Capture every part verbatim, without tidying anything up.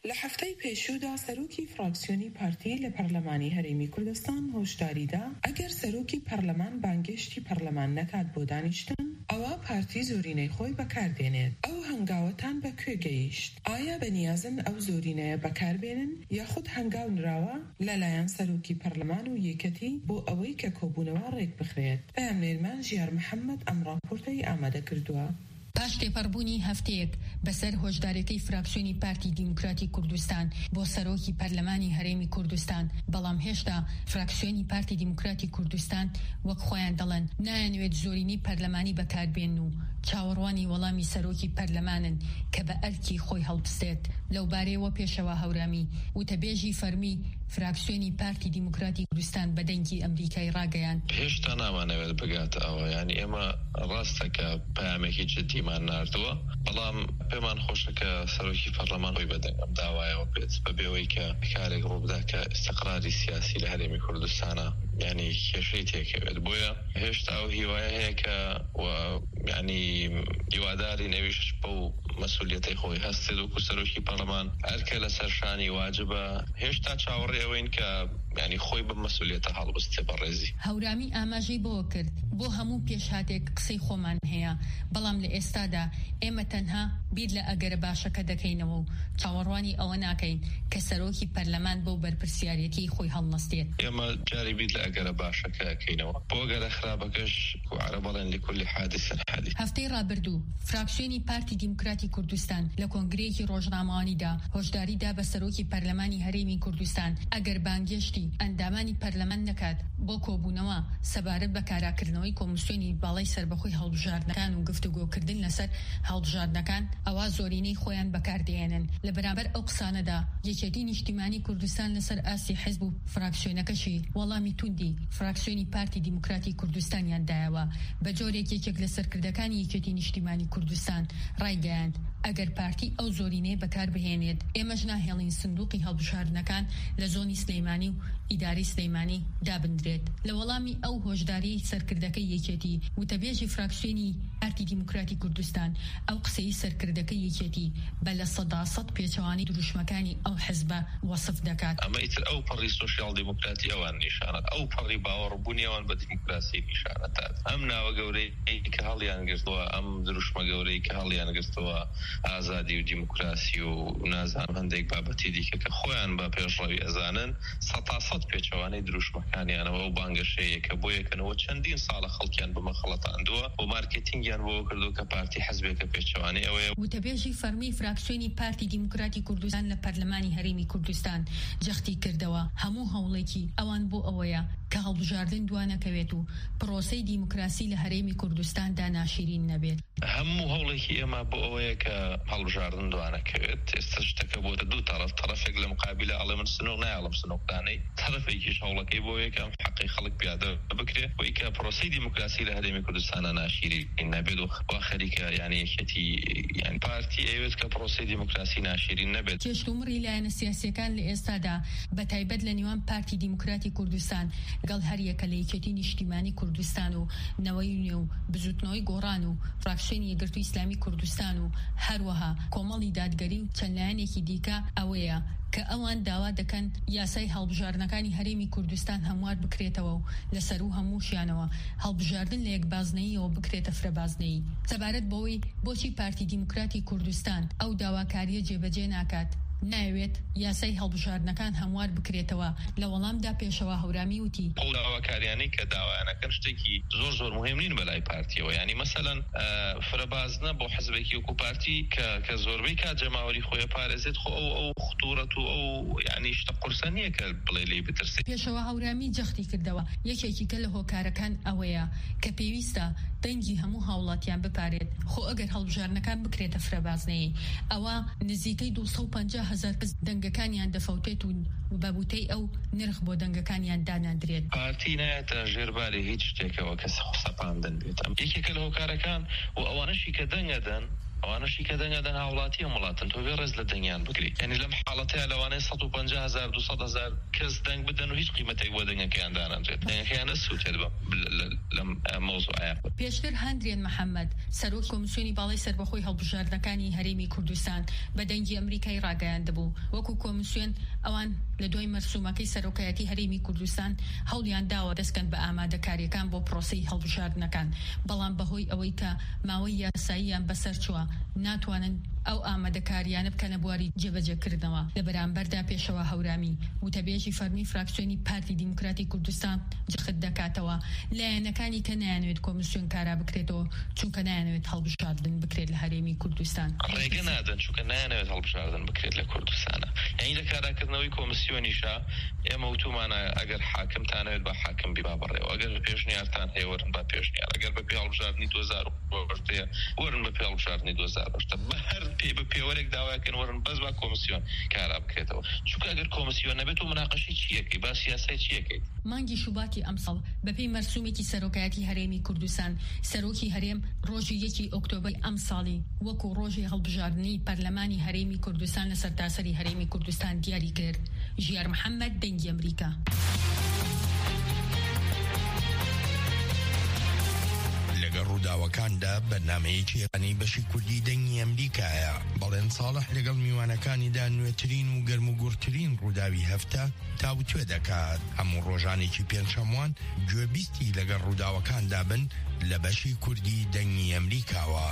لە هەفتەی پێشوودا سەرۆکی فراکسیۆنی پارتی لە پەرلەمانی هەرێمی کوردستان هۆشداریدا ئەگەر سەرۆکی پەرلەمان بانگێشتی پەرلەمان نەکات بۆ دانیشتن، ئەوە پارتی زۆرینەی خۆی بەکاردێنێت. ئەو هەنگاوەتان بە کوێ گەیشت؟ ئایا بەنیازن ئەو زۆرینەیە بەکاربێنن یاخود هەنگاو نراوە لەلایەن سەرۆکی پەرلەمان و یەکەتی بۆ ئەوەی کە کۆبوونەوە ڕێک بخرێت؟ پەیامنێرمان ژیار محەممەد ئەم ڕاپۆرتەی ئامادە کردووە. پاش تێپەڕبوونی هەفتەیەک بەسەر هۆشدارەکەی فراکسیۆنی پارتی دیموکراتی کوردستان بۆ سەرۆکی پەرلەمانی هەرێمی کوردستان، بەڵام هێشتا فراکسیۆنی پارتی دیموکراتی کوردستان وەک خۆیان دەڵێن نایەنوێت زۆرینەی پەرلەمانی بەکاربێن و چاوەڕوانی وەڵامی سەرۆکی پەرلەمانن کە بە ئەرکی خۆی هەڵبستێت. لەو بارەیەوە پێشەوە هەورامی وتەبێژی فەرمی فراکسیۆنی پارتی دیموکراتی کوردستان بە دەنگی ئەمریکای ڕاگەیاند. هێشتا نامانەوێت بگاتە ئەوە، یعنی ئێمە ڕاستە کە پەیامێکی جدیمان ناردووە، بەڵام پێمان خۆشە کە سەرۆکی پەرلەمان خۆی بەدەنگ ئەم داوایەوە بێت بە بێەوەی کە کارێک ڕووبدا کە ئیستیقراری سیاسی لە هەرێمی کوردستانە یعنی کێشەی تێکەوێت. بۆیە هێشتا ئەو هیوایە هەیە کە یعنی هیواداری نەویش بە و مەسئولیەتەی خۆی هەستێت وەکو سەرۆکی پەرلەمان هەرکە لەسەر شانی واجبە هێشتا چاوەڕێ ئەوەین کە یعنی خۆی بە مەسئولیەتە هەڵبستێ بەڕێزی. هەورامی ئاماژەی بۆ کرد بۆ هەموو پێشهاتێک قسەی خۆمان هەیە، بەڵام لە ئێستادا ئێمە تەنها بیر لە ئەگەرە باشەکە دەکەینەوە و چاوەڕوانی ئەوە ناکەین کە سەرۆکی پەرلەمان بۆ بەرپرسیارەتی خۆی هەڵنەستێت. ئێمە جاری بیر لە ئەگەرە باشەکە ئەکەینەوە بۆ ئەگەرە خراپەکەش و عەرەبەڵێن لكل حادث حادث. هەفتەی ڕابردوو فراکسیۆنی پارتی دیموکراتی کوردستان لە کۆنگرەیەکی ڕۆژنامەوانیدا هۆشداریدا بە سەرۆکی پەرلەمانی هەرێمی کوردستان ئەگەر بانگێشتی ئەندامانی پەرلەمان نەکات بۆ کۆبوونەوە سەبارەت بە کاراکردنەوەی کۆمیسیۆنی باڵای سربەخۆی هەڵبژاردنەکان و گفتوگۆکردن لەسەر هەڵبژاردنەکان ئەوا زۆرینەی خۆیان بەکاردێنن. لەبەرامبەر ئەو قسانەدا یەکێتی نیشتیمانی کوردستان لەسەر ئاسی حیزب و فراکسیۆنەکەشی وەڵامی توندی فراکسیۆنی پارتی دیموکراتی کوردستانیان دایەوە. بە جۆرێک یەکێک لە سەرکردەکانی یەکێتی نیشتیمانی کوردستان ڕایگەیاند ئەگەر پارتی ئەو زۆرینەیە بەکار بهێنێت ئێمەش ناهێڵین سندوقی هەڵبژاردنەکان لە زۆنی سلەیمانی و ئیداری سلەیمانی دابندرێت. لە وەڵامی ئەو هۆشداری سەرکردەکەی یەکێتی وتەبێژی فراکسیۆنی پارتی دیموکراتی کوردستان ئەو قسەی سەرکردەکەی یەکێتی بە لە سەدا سەد پێچەوانی دروشمەکانی ئەو حیزبە وەسف دەکات. ئەمە ئیتر ئەو پەڕی سۆشیال دیموکراتی ئەوان نیشانەت، ئەو پەڕی باوەڕبوونی ئەوان بە دیموکراسی نیشانەتات. ئەم ناوە گەورەی کە هەڵیان گرتووە، ئەم دروشمە گەورەی کە هەڵیان گرتووە ئازادی و دیموکراسی و نازانم هەندێک بابەتی دیکە کە خۆیان بە پێشڕەوی ئەزانن سەدا سەد پێچەوانەی دروشمەکانیانەوە و بانگەشەیە کە بۆ یەکەنەوە چەندین ساڵە خەڵکیان بمەخەڵەتاندووە و مارکتینگیان بۆ کردو کە پارتی حەزبێکە پێچەوانەی ئەوەیە. وتەبێژی فەرمی فراکسیۆنی پارتی دیموکراتی کوردستان لە پەرلەمانی هەرێمی کوردستان جەختی کردەوە هەموو هەوڵێکی ئەوان بۆ ئەوەیە کە هەڵبژاردن دوانەکەوێت و پرۆسەی دیموکراسی لە هەرێمی کوردستاندا ناشرین نەبێت. هەموو هەوڵێکی ئێمە بۆ ئەوەیە کە هەڵبژاردن دوانەکەوێت. ئێستا شتەکە بۆتە دوو تەرەف، تەرەفێک لە مقابلە ئەڵێ من سنوور نایڵم سنووردانەی، تەرەفێکیش هەوڵەکەی بۆ یەکەم حەقی خەڵک پیادە بکرێت بۆی کە پرۆسەی دیموکراسی لە هەرێمی کوردستانە ناشرین نەبێت و وا خەریکە یعنی یەکێتی یعنی پارتی ئەوێت کە پرۆسەی دیموکراسی ناشرین نەبێت. کێشتومڕی لایەنە سیاسیەکان لە ئێستادا بە تایبەت لە نێوان پارتی دیموکراتی کوردستان گەڵ هەر یەکە لە یەکێتی نیشتیمانی کوردستان و نەوەی نوێ و بزوتنەوەی گۆڕان و فراکسیۆنی یەکگرتووی ئیسلامی کوردستان و هەروەها کۆمەڵی دادگەری و چەند لایەنێکی دیکە ئەوەیە کە ئەوان داوا دەکەن یاسای هەڵبژاردنەکانی هەرێمی کوردستان هەموار بکرێتەوە و لەسەر و هەمووشیانەوە هەڵبژاردن لە یەکبازنەییەوە بکرێتە فرەبازنەیی. سەبارەت بەوەی بۆچی پارتی دیموکراتی کوردستان ئەو داواکاریە جێبەجێ ناکات ناوێت یاسای هەڵبژاردنەکان هەموار بکرێتەوە، لە وەڵامدا پێشەوە هەورامی وتی ئەو داواکاریانەی کە داوایانەکەن شتێکی زۆر زۆر مهم نین بەلای پارتیەوە. یعنی مەسەلەن فرەبازنە بۆ حزبێکی وەکو پارتی کە کە زۆربەی کات جەماوەری خۆی پارێزێت خۆ ئەو ئەو خطورەت و ئەو یعنی شتە قورسە نییە کە بڵێ لێ بترسێت. پێشەوە هەورامی جەختی کردەوە یەکێکی کە لە هۆکارەکان ئەوەیە کە پێویستە دەنگی هەموو هاوڵاتیان بپارێت، خۆ ئەگەر هەڵبژاردنەکان بکرێتە فرەبازنەیە ئەوە نزیکەی دووسەد و پەنجا هەزار کەس دەنگەکانیان دەفەوتێت و بەبوتەی ئەو نرخ بۆ دەنگەکانیان دانادرێت. پارتی نایەتە ژێرباری هیچ شتێکەوە کە سەپاندن بێت. یەکێکە لە هۆکارەکان و ئەوانەشی کە دەنگەدەن وانا شي كدنگا دن هاولاتي وملاتن تو بيرز لدنيان بكري يعني لم حالتها لو انا صد وخمسين هزار دو صد هزار كز دنگ بدن وهيج قيمتي ودنگا كان دارن جد دنگا كان السوت هذا لم موضوع پیشتر هندرین محمد سەرۆک کۆمسیۆنی باڵای سەربەخۆی هەڵبژاردنەکانی هەرێمی کوردستان بە دەنگی ئەمریکای ڕاگەیاندبوو وەکو کۆمسیۆن ئەوان لە دوای مەرسومەکەی سەرۆکایەتی هەرێمی کوردستان هەوڵیان داوە دەستکەن بە ئامادەکاریەکان بۆ پرۆسەی هەڵبژاردنەکان بەڵام بەهۆی ئەوەی کە ماوەی یاساییان بەسەر چووە ناتوانن ئەو ئامادەکاریانە بکەنە بواری جێبەجێکردنەوە لە بەرامبەردا پێشەوە هەورامی وتەبێژی فەرمی فراکسیۆنی پارتی دیموکراتی کوردستان جخت دەکاتەوە لایەنەکانی کە نایانوێت کۆمسیۆن کارا بکرێتەوە چونکە نایانوێت هەڵبژاردن بکرێت لە هەرێمی کوردستان ڕێگە نادەن چونکە نایانوێت هەڵبژاردن بکرێت لە کوردستانە یعنی لە کاراکردنەوەی کۆمسیۆنیشە ئێمە وتومانە ئەگەر حاکمتانەوێت بە حاکم بیبا بڕێەوە ئەگەر پێشنیارتان هەیە وەرن بە پێشنیار ئەگەر بە پێ هەڵبژاردنی دوو هەزار و هەشت وەرن بە پێ هەڵبژاردنی دوو هەزار و هەشت بە هەر پێ بە پێوەرێک داواکەن وەرن بەس با کۆمسیۆن کارا بکرێتەوە چونکە ئەگەر کۆمسیۆن نەبێت و مناقەشەی چیەکەی با سیاسەی چیەکەیت مانگی شوباتی ئەمساڵ بەپێی مەرسومێکی سەرۆکایەتی هەرێمی کوردستان سەرۆکی هەرێم ڕۆژی یەکی ئۆکتۆبەری ئەم ساڵی وەکو ڕۆژی هەڵبژاردنی پەرلەمانی هەرێمی کوردستان لە سەرتاسەری هەرێمی کوردستان دیاری کرد. ژیار محەممەد دەنگی ئەمریکا. لەگەڵ ڕووداوەکاندا بەرنامەیەکی ڕانی بەشی کوردی دەنگی ئەمریکایە بەڵێن ساڵح لەگەڵ میوانەکانیدا نوێترین و گەرم و گورترین ڕووداوی هەفتە تاوتوێ دەکات هەموو ڕۆژانێکی پێنجشەموان گوێبیستی لەگەڵ ڕووداوەکاندا بن لە بەشی کوردی دەنگی ئەمریکاوە.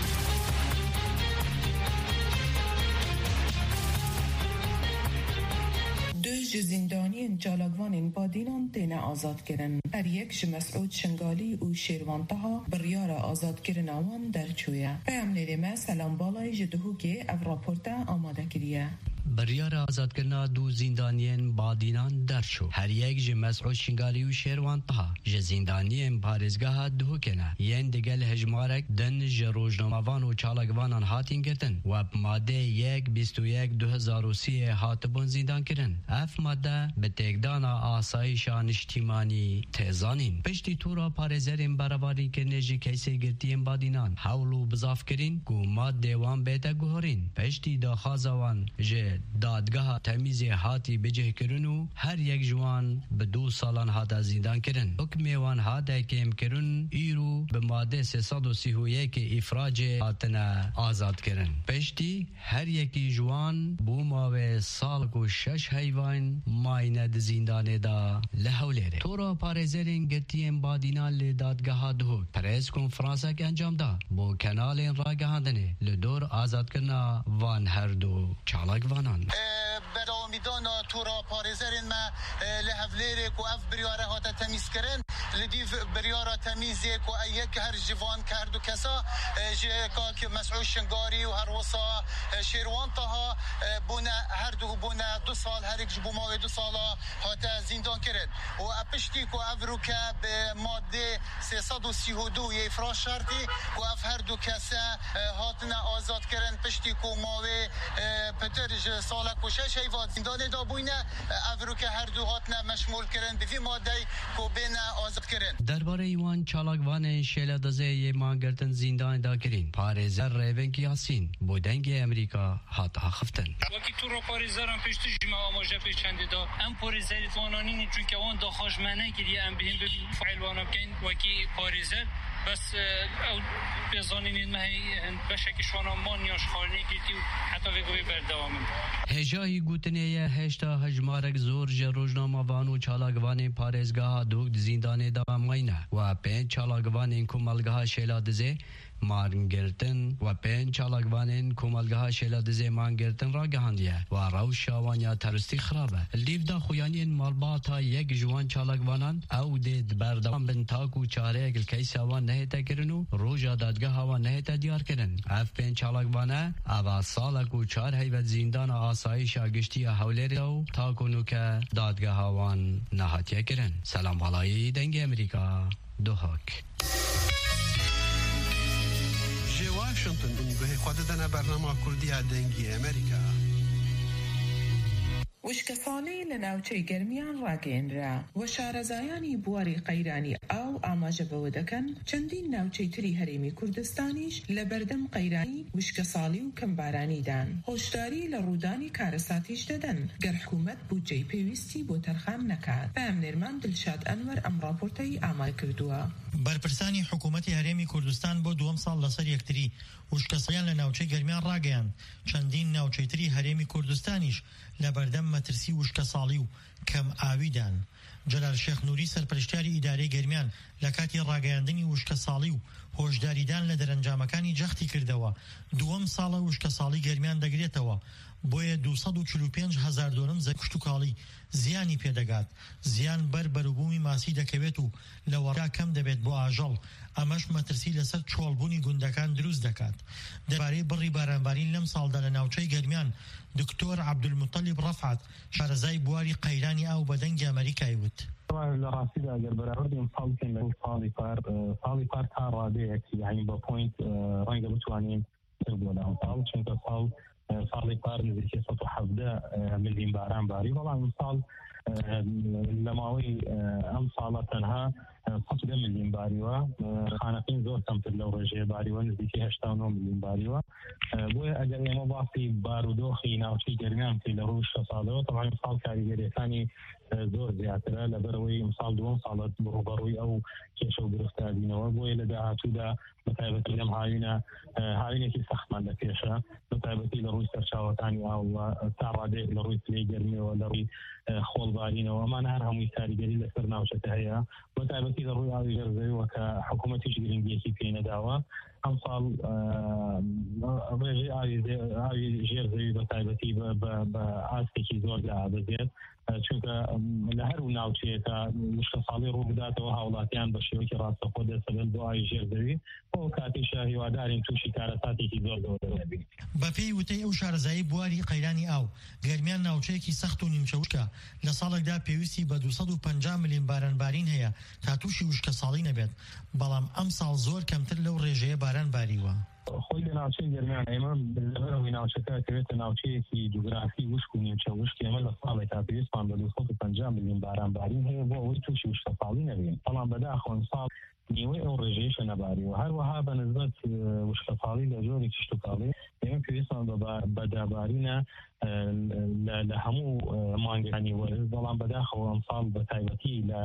دوی زندانی جالاگوان بادینان تینا آزاد کرن. هر یک مسعود شنگالی و شیروانتها بریار آزاد کرن آوان در چویه. پیام نیرمه سلام بالای جدهو که او راپورتا آماده کریه. بریار آزادکردنا دو زندانیان بادینان درچو هر یک ج مسعود شنگالی و شیروان طه ج زندانیان پارێزگاها دو کنه یان دگل هجمارک دن ج روزنامه‌وان و چالاکوانان هاتین گرتن و ماده یک بیست و یک دو هزار و سی هاتبون زندان کرن. اف ماده به تکدانا آسایش اجتماعی تزانین پشتی تورا پارێزەرên بەڕێوەباری کردنێژی کەیسێ گرتیên بادینان هەوڵ و بزاف کرین و ماده وان بێتە گوهرین پشتی داخوازەوان ج دادگاه تمیز هاتی بجه کرن و هر یک جوان به دو سالان هاتا زندان کرن. حکم وان هاتا کم کرن ایرو به ماده سیصد و سی و یک افراج هاتنا آزاد کرن. پشتی هر یکی جوان بو ماوه سال کو شش حیوان ماینه زندان دا لحولیره. تورا پارێزەرên گرتیên بادینان لی دادگاه دهو پریس کنفرانسا که انجام دا بو کنالین را گهاندنه لدور آزاد کرنا وان هر دو چالاک وان بەداوامیدان تورا پارێزەرên me li hevlêrê ku ev biryare hate temîzkirin li dîv biryara temîzê ku yek her ji van kerd û kesa ji kakî Mes'ûd Şingarî û her wisa Şêrwan Taha bûne her du bûne du sal herek ji bo mavê du sala hate zindan kirin û ev piştî ku ev rûke bi madê sê sed û sî û du yê ifra şertî ku ev her du kese hatine azad kirin piştî ku mavê pitir ji salek û şeş heyvan zindanê da bûyne ev rûke her du hatine meşmûl kirin bi vî madeyê ku bêne azad kirin. درباره ایوان چالاکوان شیلادزه یه مانگرتن زندان دا کرین پارێزەر ڕێڤنگ یاسین بۆ دەنگی ئەمریکا هاتا خفتن وەکی تووڕە پارێزەران پێشتر ژمە ئاماژە پێچەندێدا ئەم پارێزەری توانانینی چونکە ئەوان داخواژمانە گریە ئەم بهێن ببین فعیلوانە بکەین وەکی پارێزەر بس ئەو پێزانینین مەهی بەشێکی شوانەمان یاشخواردنی گرتی و حتا وێگوێ بەردەوامن هێژایی گوتنەیە هێشتا هەژمارێک زۆر ژە ڕۆژنامەوان و چالاکوانên پارێزگاها دوک زیندانê da mayne و pênc çalakivanên komelgeha Şêladizê mangirtin و pênc çalakivanên komelgeha Şêladizê mangirtin ragihandiye و rewşa wan ya terorîstî xirab e. Lîv da xuyaniyên malbata yek ji wan çalakvanan ew dê berdewam bin tak û çareyek li keysa wan nehête kirin û roja dadgeha wan nehête diyar kirin. Ev pênc çalakvan e eva salek û çar heyvet zîndana asayişa giştiya Hewlêrê û tak û nûke dadgeha wan nehatiye kirin. Selam balayî dengê Amerîka Duhok. جه واشنطن اونگاه خود دنه برنامه کردی دنگی امریکا وشکەساڵی لە ناوچەی گەرمیان ڕاگەیەنرا و شارەزایانی بواری قەیرانی ئاو ئاماژەبەوە دەکەن چەندین ناوچەی تری هەرێمی کوردستانیش لە بەردەم قەیرانی وشکەساڵی و کەمبارانیدان هۆشداری لە ڕوودانی کارەساتیش دەدەن گەر حکوومەت بودجەی پێویستی بۆ تەرخان نەکات. پامنێرمان دڵشاد ئەنوەر ئەم ڕاپۆرتەی ئامادە کردووە. بەرپرسانی حکوومەتی هەرێمی کوردستان بۆ دووەم ساڵ لەسەر یەکتری وشکەسەڵیان لە ناوچەی گەرمیان ڕاگەیاند. چەندین ناوچەی تری هەرێمی کوردستانیش لە بەردەم مەترسی وشکەساڵی و کەم ئاویدان. جەلال شێخ نووری سەرپەرشتیاری ئیدارەی گەرمیان لە کاتی ڕاگەیاندنی وشکەساڵی و هۆشداریدان لە دەرەنجامەکانی جەختی کردەوە. دووەم ساڵە وشکەساڵی گەرمیان دەگرێتەوە، بۆیە دووسەد و چل و پێنج هەزار دۆنم زەکشت و کاڵی زیانی پێدەگات. زیان بەر بەروبوومی ماسی دەکەوێت و لە وەڕا کەم دەبێت بۆ ئاژەڵ. ئەمەش مەترسی لەسەر چۆڵبوونی گوندەکان دروست دەکات. دەبارەی بڕی بارانبارین لەم ساڵدا لە ناوچەی گەرمیان دکتۆر عەبدولموتەلیب ڕەفعەت شارەزای بواری قەیرانی ئاو بەدەنگی ئەمریکای وت. لە ڕاستیدا ئەگەر بەراوردیم ساڵکەین لە ساڵی پار ساڵی پار تا ڕادەیەک یعنی بە پۆینت ڕەنگە بتوانین تر بۆ لەم ساڵ چونکە ساڵ ساڵی پار نزیکەی سەد و حەڤدە ملیۆن باران باری، بەڵام ساڵ لە ماوەی ئەم ساڵە تەنها سەد و دە ملیۆن باریوە. خانەقین زۆر کەمتر لەو ڕێژەیە باریوە، نزیکەی هەشتا و نۆ ملیۆن باریوە. بۆیە ئەگەر ئێمە باسی بارودۆخی ناوچەی گەرمیان بکەین لە ڕۆژ شە ساڵەوە، تەواوی ساڵ کاریگەریەکانی زۆر زیاترە لەبەرەوەی ئەمساڵ دووەم ساڵە ڕوبەڕووی ئەو کێشە و گرفتاربینەوە. بۆیە لە داهاتوودا بەتایبەتی لەم هاوینە هاوینێکی سەختمان لە پێشە، بەتایبەتی لە ڕووی سەرچاوەکانی ئاو تا ڕادێک لە ڕووی پلەی گەرمیەوە لە ڕووی خۆڵبارینەوە. ئەمانە هەر هەمووی کاریگەری لەسەر ناوچەکە هەیە، بەتایبەتی لە ڕووی ئاوی ژێرزەویەوە کە حکوومەتیش گرنگیەکی پێی نەداوە. ئەم ساڵ ڕێژەی ئاوی ژێرزەوی بەتایبەتی بە ئاستێکی زۆر دابەزێت، چونکە لە هەر و ناوچەیەکە وشکەساڵی ڕوو بداتەوە هاوڵاتیان بە شێوەیەکی ڕاستەخۆ دەسەبێت بۆ ئاوی ژێرزەوی، بۆ کاتیشە هیوادارین تووشی کارەساتێکی زۆر گەورە بێت. بە پێی وتەی ئەو شارەزایی بواری قەیرانی ئاو گەرمیان ناوچەیەکی سەخت و نیمچەوشکە لە ساڵێکدا پێویستی بە دووسەد و پەنجا ملیۆن بارانبارین هەیە تا تووشی وشکەساڵی نەبێت، بەڵام ئەم ساڵ زۆر کەمتر لەو ڕێژەیە باران باریوە. خۆی لە ناوچەی گەرمیان ئێمە لەبەرەوەی ناوچەکە کەوێتە ناوچەیەکی جوگرافی وشک و نیمچە وشک، ئێمە لە ساڵێکا پێویستمان بە دووسەد و پەنجا ملیۆن بارانبارین هەیە بۆ ئەوەی تووشی وشکەساڵی نەبێت، بەڵام بەداخەوە ساڵ نیوەی ئەو ڕێژەیەشە نەباریوە. هەروەها بە نسبەت وشکەساڵی لە جۆری کشت و کاڵی ئێمە پێویستمان بە دابارینە لە هەموو مانگەکانی وەرز، بەڵام بەداخەوە ئەم ساڵ بە تایبەتی لە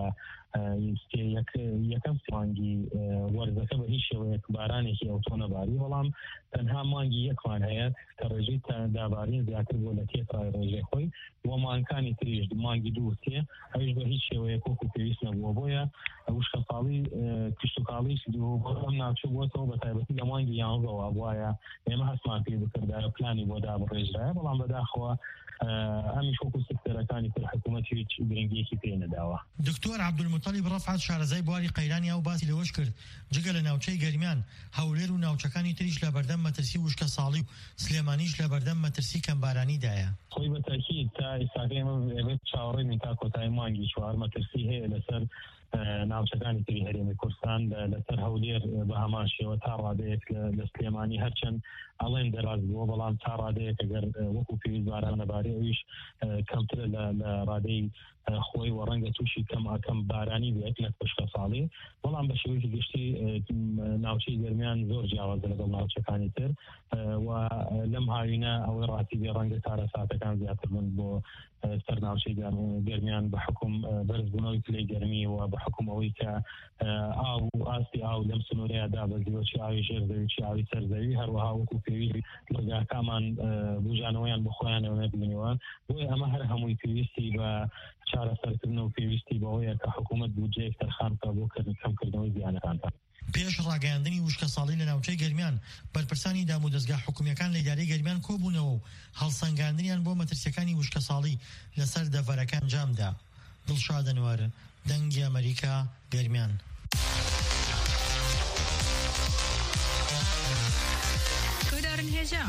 یەکەم مانگی وەرزەکە بە هیچ شێوەیەک بارانێکی ئەوتۆ نەباری، بەڵام تەنها مانگی یەکمان هەیە کە ڕێژەی دابارین زیاتر بۆ لە تێکڕای ڕێژەی خۆی، وە مانگەکانی تریش مانگی دوو سێ ئەویش بە هیچ شێوەیەک وەکو پێویست نەبووە. بۆیە وشکەساڵی کشت و کاڵیش ئەم ناوچە بووەتەوە بە تایبەتی لە مانگی یانزەوە. بوایە ئێمە هەستمان پێ بکردایە پلانی بۆ دابڕێژرایە، بەڵام بەداخەوە ئەمیش وەکو سکتەرەکانی تر حکوومەتی هیچ گرنگیەکی پێ نەداوە. دکتۆر عەبدولموتەلیب ڕەفعەت شارەزای بواری قەیرانی ئاو باسی لەوەش کرد جگە لە ناوچەی گەرمیان هەولێر و ناوچەکانی تریش لە بەردەم مەترسی وشکەساڵی و سلێمانیش لە بەردەم مەترسی کەمبارانیدایە. خۆی بە تاکید تا ئێستاکە ئێمە ئێوێت چاوەڕێ بین تا کۆتایی مانگی چوار مەترسی هەیە لەسەر ناوچەکانی تری هەرێمی کوردستان، لەسەر هەولێر بە هەمان شێوە تا ڕادەیەک لە سلێمانی هەرچەند ئەڵێن دەراز بووە، بەڵام تا ڕادەیەک ئەگەر وەکو پێویست باران نەبارێ ئەویش کەمترە لە ڕادەی خۆی و ڕەنگە تووشی کەم ئەکەم بارانی بێت لە وشکەساڵی، بەڵام بە شێوەیەکی گشتی ناوچەی گەرمیان زۆر جیاوازە لەگەڵ ناوچەکانی تر و لەم هاوینە ئەوەی ڕاستی بێ ڕەنگە کارەساتەکان زیاتر بن بۆ سەر ناوچەی گەرمیان بە حکوم بەرزبوونەوەی پلەی گەرمی و بە حکومەوەی کە ئاو ئاستی ئاو لەم سنوورەیە دابەزیوە، چی ئاوی ژێرزەوی چی ئاوی سەرزەوی، هەروەها وەکو پێویست ڕێگاکەمان بژانەوەیان بخۆیانەوە نەبینەوە. بۆیە ئەمە هەر هەمووی پێویستی بە چارەسەرکردن و پێویستی بەوەیە کە حکوومەت بودجەیەک تەرخان بکات بۆ کەمکردنەوەی زیانەکان. پێش ڕاگەیاندنی وشکەساڵی لە ناوچەی گەرمیان بەرپرسانی دام و دەستگا حکوومیەکان لە ئیدارەی گەرمیان کۆبوونەوە و هەڵسەنگاندنیان بۆ مەترسیەکانی وشکەساڵی لەسەر دەڤەرەکان جامدا. دڵشاد ئەنوەر، دەنگی ئەمریکا، گەرمیان. هێژە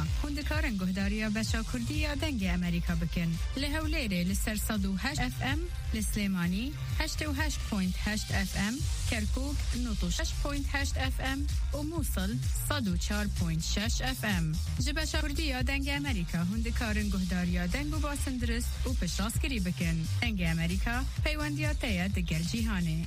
دا هندکارن گهداریا بچا کردیا دنگ امریکا بکن لهولیره لسر صد و هشت اف ام لسلیمانی هشت و هشت پوینت هشت اف ام کرکوک نوت و شش پوینت هشت اف ام و موصل صد و چهار پوینت شش اف ام جبچا کردیا دنگ امریکا هندکارن گهداریا دنگ و باسندرس و پشتاسکری بکن دنگ امریکا پیوندیاتیا دگر جیهانه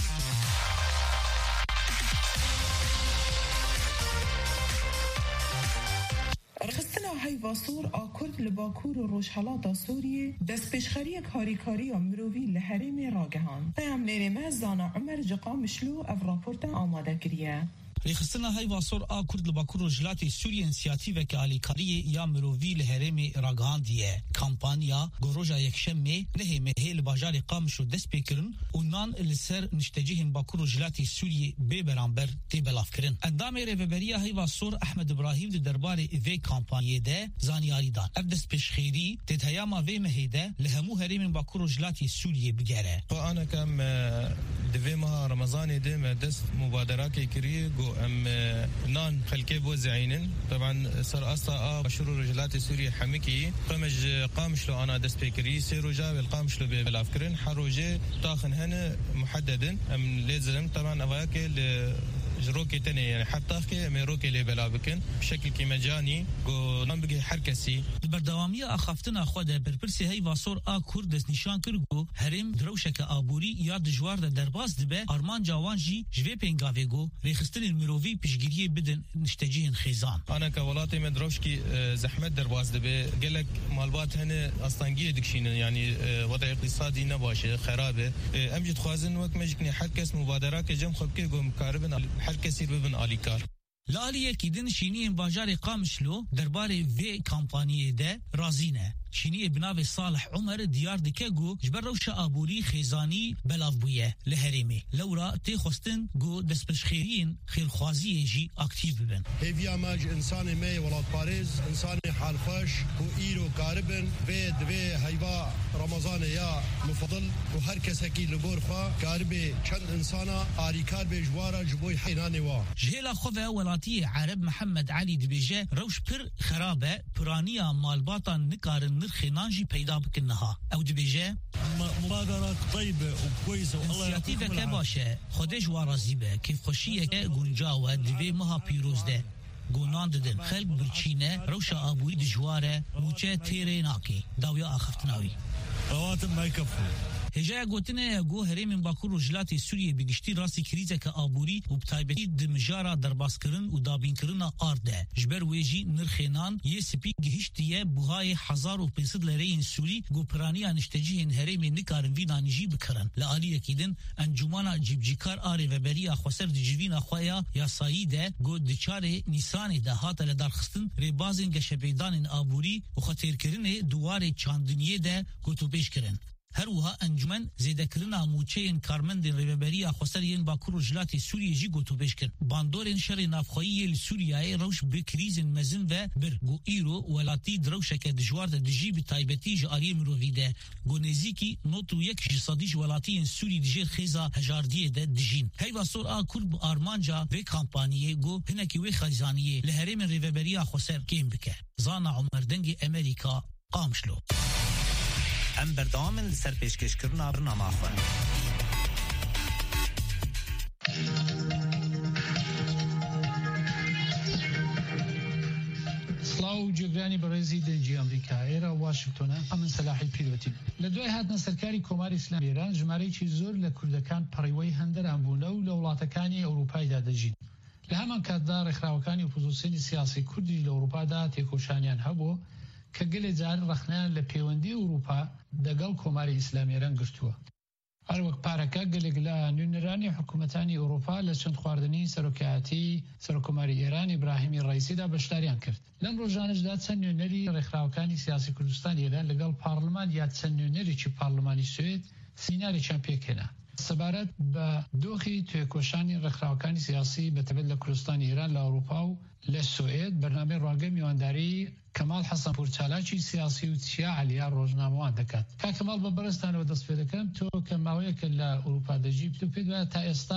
رخصتنا هیواسور آکرد لباکور و روشحالات سوریه دست پیشخری کاریکاری و مروی لحرم راگهان قیام لیرمه زانا عمر جقامشلو اف راپورتا آماده کریه رخصتنا هیواسور آکرد لباکور و جلاتی سوریه انسیاتیو که آلیکاری یا مروی لحرم راگهان دیه کامپانیا گروژا یکشمه نهمه هیل باجار قامش و دست پیکرن و نان لسر نشتجیهن باکور و جلاتی سوریه بی برانبر تی بلاف کرن اندام ریوبریا هیواسور احمد ابراهیم ده دربار وی کامپانیه ده زانیاری دان اف دست پیشخیری تتهیاما وی مهیده لهمو هرم باکور و جلاتی سوریه بگره انا کم دوی ماه رمضان ده دست مبادره که کریه ام نان خلكي بوزعينن طبعا صار اصلا بشروا رجلات سوريا حمكي قامش قامش لو انا دست بكري سيرو جاب القامش لو بالافكرين حروجه طاخن هنا محددا ام لازم طبعا افاك جروكي تاني يعني حتى كي ميروكي اللي بلابكن بشكل كي مجاني جو نام بقي حركسي بردواميه اخافتنا خوده برپرسي هي واسور ا كردس نشان كرغو هرم دروشك ابوري يا دجوار ده درباز دبه ارمان جوانجي جوي بنغافيغو ريخستن الميروفي بيشغيريه بدن نشتجين خيزان انا كولاتي من دروشكي زحمه درباز دبه قالك مالبات هنا اصلا دكشين يعني وضع اقتصادي نباشه خرابه امجد خوازن وقت مجكني حركس مبادره كجم خبكي قوم كاربن هرکسی ببین آلیکار لالیه کی دن شینی باجار قامشلو دربار وی کمپانیه ده رازینه شینی بناو صالح عمر دیار دکه گو جبر روش آبوری خیزانی بلاف بویه لهرمی لورا تی خستن گو دست پشخیرین خیرخوازی جی اکتیو ببن هیویا ماج انسان می ولاد پاریز انسان حال خوش و ایرو کاربن و دوی هیوا رمضان یا مفضل و هر کس کی لبور خوا کاربه چند انسانا آریکار به جوارا جبوی حینانی وا جهلا خوفه ولاتی عرب محمد علی دبیجه روش پر خرابه پرانیا مالباتا نکارن نرخنانجي پیدا بکنها او دبیجه مبادرات طيبه وكويسه انسياتيفه كباشه خودش وارازيبه كيف خوشيه گونجاوه دوی مها پیروز ده گونان ددن خلق برچینه روشا ابوی دجواره موچه تیره ناکی داویا آخفتناوی رواتب ما يكفوا هجایا گوتنه گو هرم باکور و جلاتی سوریه بگشتی راسی کریزه که آبوری و بتایبتی دمجارا درباس کرن و دابین کرن آرده جبر ویجی نرخینان یه سپی گهشتیه بوهای هزار و پینصد لرین سوری گو پرانی انشتجیهن هرم نکارن وینانیجی بکرن لعالی اکیدن انجمانا جیبجیکار آره و بری اخواسر دجوین اخوایا یا ساییده گو دچار نیسان ده هات لدارخستن ریبازن گشبیدان آبوری و خطیر کرن دوار چاندنیه ده گو تو پیش کرن هروها انجمن زیده کرنا موچین کارمند ریوبریا خسرین باکور و جلاتی سوریه جی گوتو بشکن باندورن شر نافخویی لسوریه روش بکریزن مزن و بر گو ایرو ولاتی دروشک دجوار ده دجی بتایبتی جاری مرویده گو نزیکی نوتو یک جسادیج ولاتی سوری دجی خیزا هجاردیه ده دجین هیوا سور آ کرب آرمانجا و کامپانیه گو هنکی و خزانیه لهرم ریوبریا خسر کیم بکه زانا عمر دنگ امریکا قامشلو ام بردام لسر پیشکش کرنا برنامه خواه سلااو جگرانی برزی دنجی امریکا ایرا واشنگتونه امن سلاحی پیروتی لدوی هات نسرکاری کمار اسلام ایران جمعی چی زور لکردکان پریوی هندر انبونه و لولاتکانی اوروپای دادجید لهمان کاددار اخراوکانی اپوزیسیونی سیاسی کردی لأوروپا دا تیکوشانیان هبو که گل جار رخنان لپیوندی اروپا دگل کماری اسلامی ایران گرتووە. هەر وەک پارەکە گەلێک لە نوێنەرانی حکوومەتانی ئەوروپا لە چەند خواردنی سەرۆکایەتی سەرۆکۆماری ئێران ئیبراهیمی ڕەیسیدا بەشداریان کرد. لەم ڕۆژانەشدا چەند نوێنەری ڕێکخراوەکانی سیاسی کوردستانی ئێران لەگەڵ پارلمان یا چەند نوێنەرێکی پارلمانی سوێد سینارێکیان پێکێنا. سەبارەت بە دۆخی توێکۆشانی ڕێکخراوەکانی سیاسی بەتەبەت لە کوردستانی ئێران لە ئەوروپا و لە سوئێد بەرنامەی ڕاگەی میوانداری کەمال حەسەن پورچالاکی سیاسی و چیا عەلیار ڕۆژنامەوان دەکات. کا کەمال بە بەڕێستانەوە دەست پێ دەکەم تۆ کە ماوەیەکە لە ئەوروپا دەژی تو پێت وایە تا ئێستا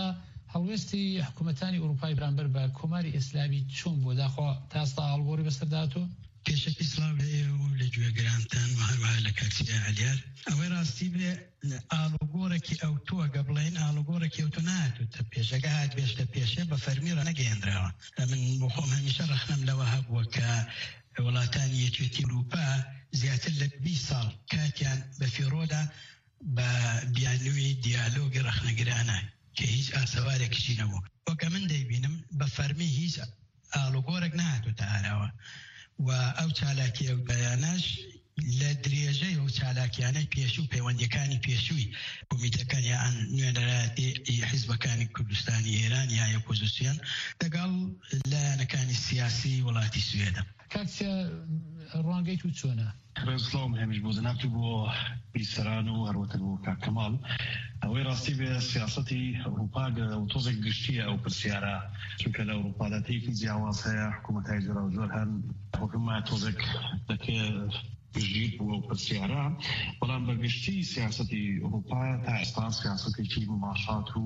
هەڵوێستی حکوومەتانی ئەوروپای بەرامبەر بە کۆماری ئیسلامی چۆن بۆ داخوا تا ئێستا ئاڵوگۆڕی بەسەرداتەوە؟ پێشەکی سلااو لە ئێوە و لە گوێگرانتان و هەروەها لە کاکسیا عەلیار ئەوەی ڕاستی بێ ئاڵوگۆڕێکی ئەو تۆ گە بڵێن ئاڵوگۆڕێکی ئەو تۆ نهاتوتە پێشەکە هات بێشتە پێشێ بە فەرمیڕە نەگەیەندراوە. من بۆ خۆم هەمیشە ڕەخنەم لەوە هەبووە کە وڵاتانی یەکێتی ئەوروپا زیاتر لە بیست ساڵ کاتیان بە فیڕۆدا بە بیانووی دیالۆگی ڕەخنەگرانە کە هیچ ئاسەوارێکیشی نەبوو. وەکە من دەیبینم بە فەرمی هیچ ئاڵوگۆڕێک نهاتوتە ئاراوە و ئەو چالاکی ئەو بەیانەش لە درێژەی ئەو چالاکیانەی پێشوو پەیوەندیەکانی پێشووی کۆمیتەکان یان نوێنەرایەتی حیزبەکانی کوردستانی ئێران یا ئۆپۆزیسیۆن لەگەڵ لایەنەکانی سیاسی وڵاتی سوێدە. کاکسیا ڕوانگەی تو چۆنە؟ ڕێزڵاوم هەمیش بۆ زەنابتو بۆ بیسەران و هەروەتە بۆ کاکەماڵ ئەوەی ڕاستی بێ سیاسەتی ئەوروپا و تۆزێک گشتیە ئەو پرسیارە چونکە لە ئەوروپادا تێکی جیاواز هەیە حکوومەتای جۆرا و جۆر هەن حکومە تۆزێک دەکێت گشتیت بۆ ئەو پرسیارە بەڵام بەگشتی سیاسەتی ئەوروپا تا ئێستا سیاسەتێکی مماشات و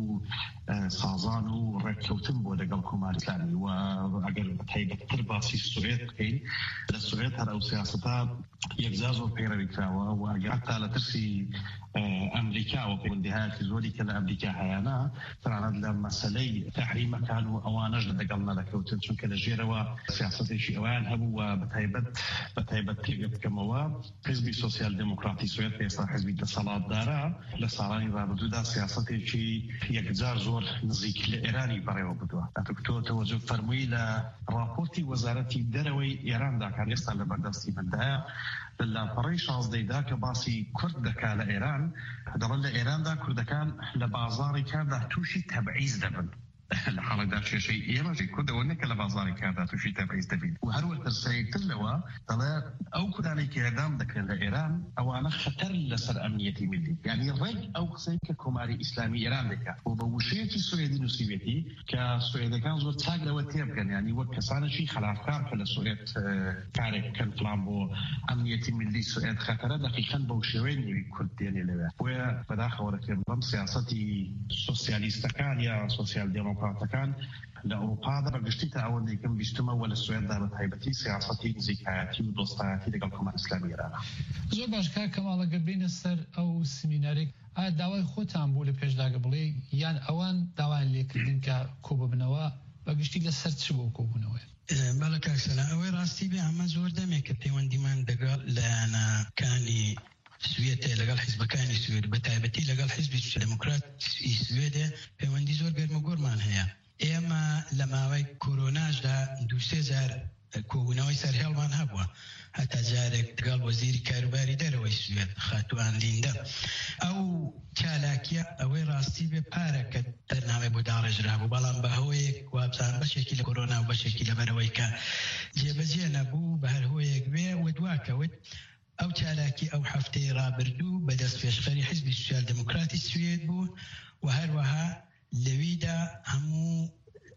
سازان و ڕێککەوتن بۆ لەگەڵ کۆماری ئیسلامی و ئەگەر تایبەتتر باسی سوێد بکەین لە سوێد هەر ئەو سیاسەتە یەکجار زۆر پەیڕەوی کراوە و ئەگەر حتا لە ترسی ئەمریکا و پەیوەندیهایەتی زۆری کە لە ئەمریکا هەیەنا تەنانەت لە مەسەلەی تەحریمەکان و ئەوانەش لەگەڵ نەدەکەوتن چونکە لە ژێرەوە سیاسەتێکی ئەویان هەبوو و بەتایبەت بەتایبەت تێگە بکەمەوە حزبی سۆسیال دموکراتی سوێد پێستا حزبی دەسەڵاتدارە لە ساڵانی ڕابردوودا سیاسەتێکی یەکجار زۆر نزیک لە ئێرانی بەڕێوە بدووە. تۆ تەوەجه فەرمووی لە راپۆرتی وەزارەتی دەرەوەی ئێراندا کە ئێستا لە بەردەستی مندایە لە لاپەڕەی شازدەیدا کە باسی کورد دەکا لە ئێران دەڵێن لە ئێراندا کوردەکان لە بازاڕی کاردا تووشی تەبعیز دەبن. لە حاڵەکدا کێشەی ئێمەژی کوردەوە نەکە لە بازاری کاردا تووشی تەبعیز دەبین و هەروەها سەیرتر لەوە دەڵێ ئەو کوردانەی کە ئێدام دەکرێن لە ئێران ئەوانە خەتەر لەسەر ئەمنیەتی ملی یعنی ڕێک ئەو قسەی کە کۆماری ئیسلامی ئێران دەکات و بە وشەیەکی سوێدی نووسیوێتی کە سوێدەکان زۆر چاک لەوە تێبگەن ینی وەک کەسانێکی خلافکار کە لە سوێد کارێک بکەن فڵان بۆ ئەمنیەتی ملی سوێد خەتەرە دەقیقەن بەو شێوەی نێوی کورد دێنێ لەوێ بۆیە بەداخەوەرەکەم بەم سیاسەتی سۆسیالیستەکان یا سۆسیال دموکراتەکان لە ئەوروپادا بەگشتی تا ئەوەندێکم بیستمە وە لە سوێددا بە تایبەتی سیاسەتی نزیکایەتی و دۆستایەتی لەگەڵ کۆماری ئیسلامی ئێرانە. زۆر باش کاکەماڵەگە بینە سەر ئەو سمینارێک ئایا داوای خۆتان بوو لە پێشداگە بڵێ یان ئەوان داوایان لێکردن کە کۆببنەوە بەگشتی لەسەر چ بۆ کۆبوونەوە؟ بەڵە کاکسەلا ئەوەی ڕاستی بێ ئەمە زۆر دەمێک کە پەیوەندیمان دەگەڵ لایەنەکانی سوێدە لەگەڵ حیزبەکانی سوێد بە تایبەتی لەگەڵ حیزبی دموکراتی سوێدە پەیوەندی زۆر گەرمە گۆرمان هەیە. ئێمە لە ماوەی کۆرۆناشدا دوو سێ جار کۆبوونەوەی سەرهێڵمان هەبووە هەتا جارێک لەگەڵ وەزیری کاروباری دەرەوەی سوێد خاتوان لیندە. ئەو چالاکیە ئەوەی ڕاستی بێ پارە کە دەرنامەی بۆ داڕێژرا بوو بەڵام بە هۆیەک وابزان بەشێکی لە کۆرۆنا و بەشێکی لەبەرەوەی کە جێبەجێ نەبوو بە هەر هۆیەک بێ و دواکەوت ئەو چالاکی ئەو هەفتەی ڕابردوو بەدەست پێشخەری حیزبی سوسیال دموکراتی سوێد بوو و هەروەها لەویدا هەموو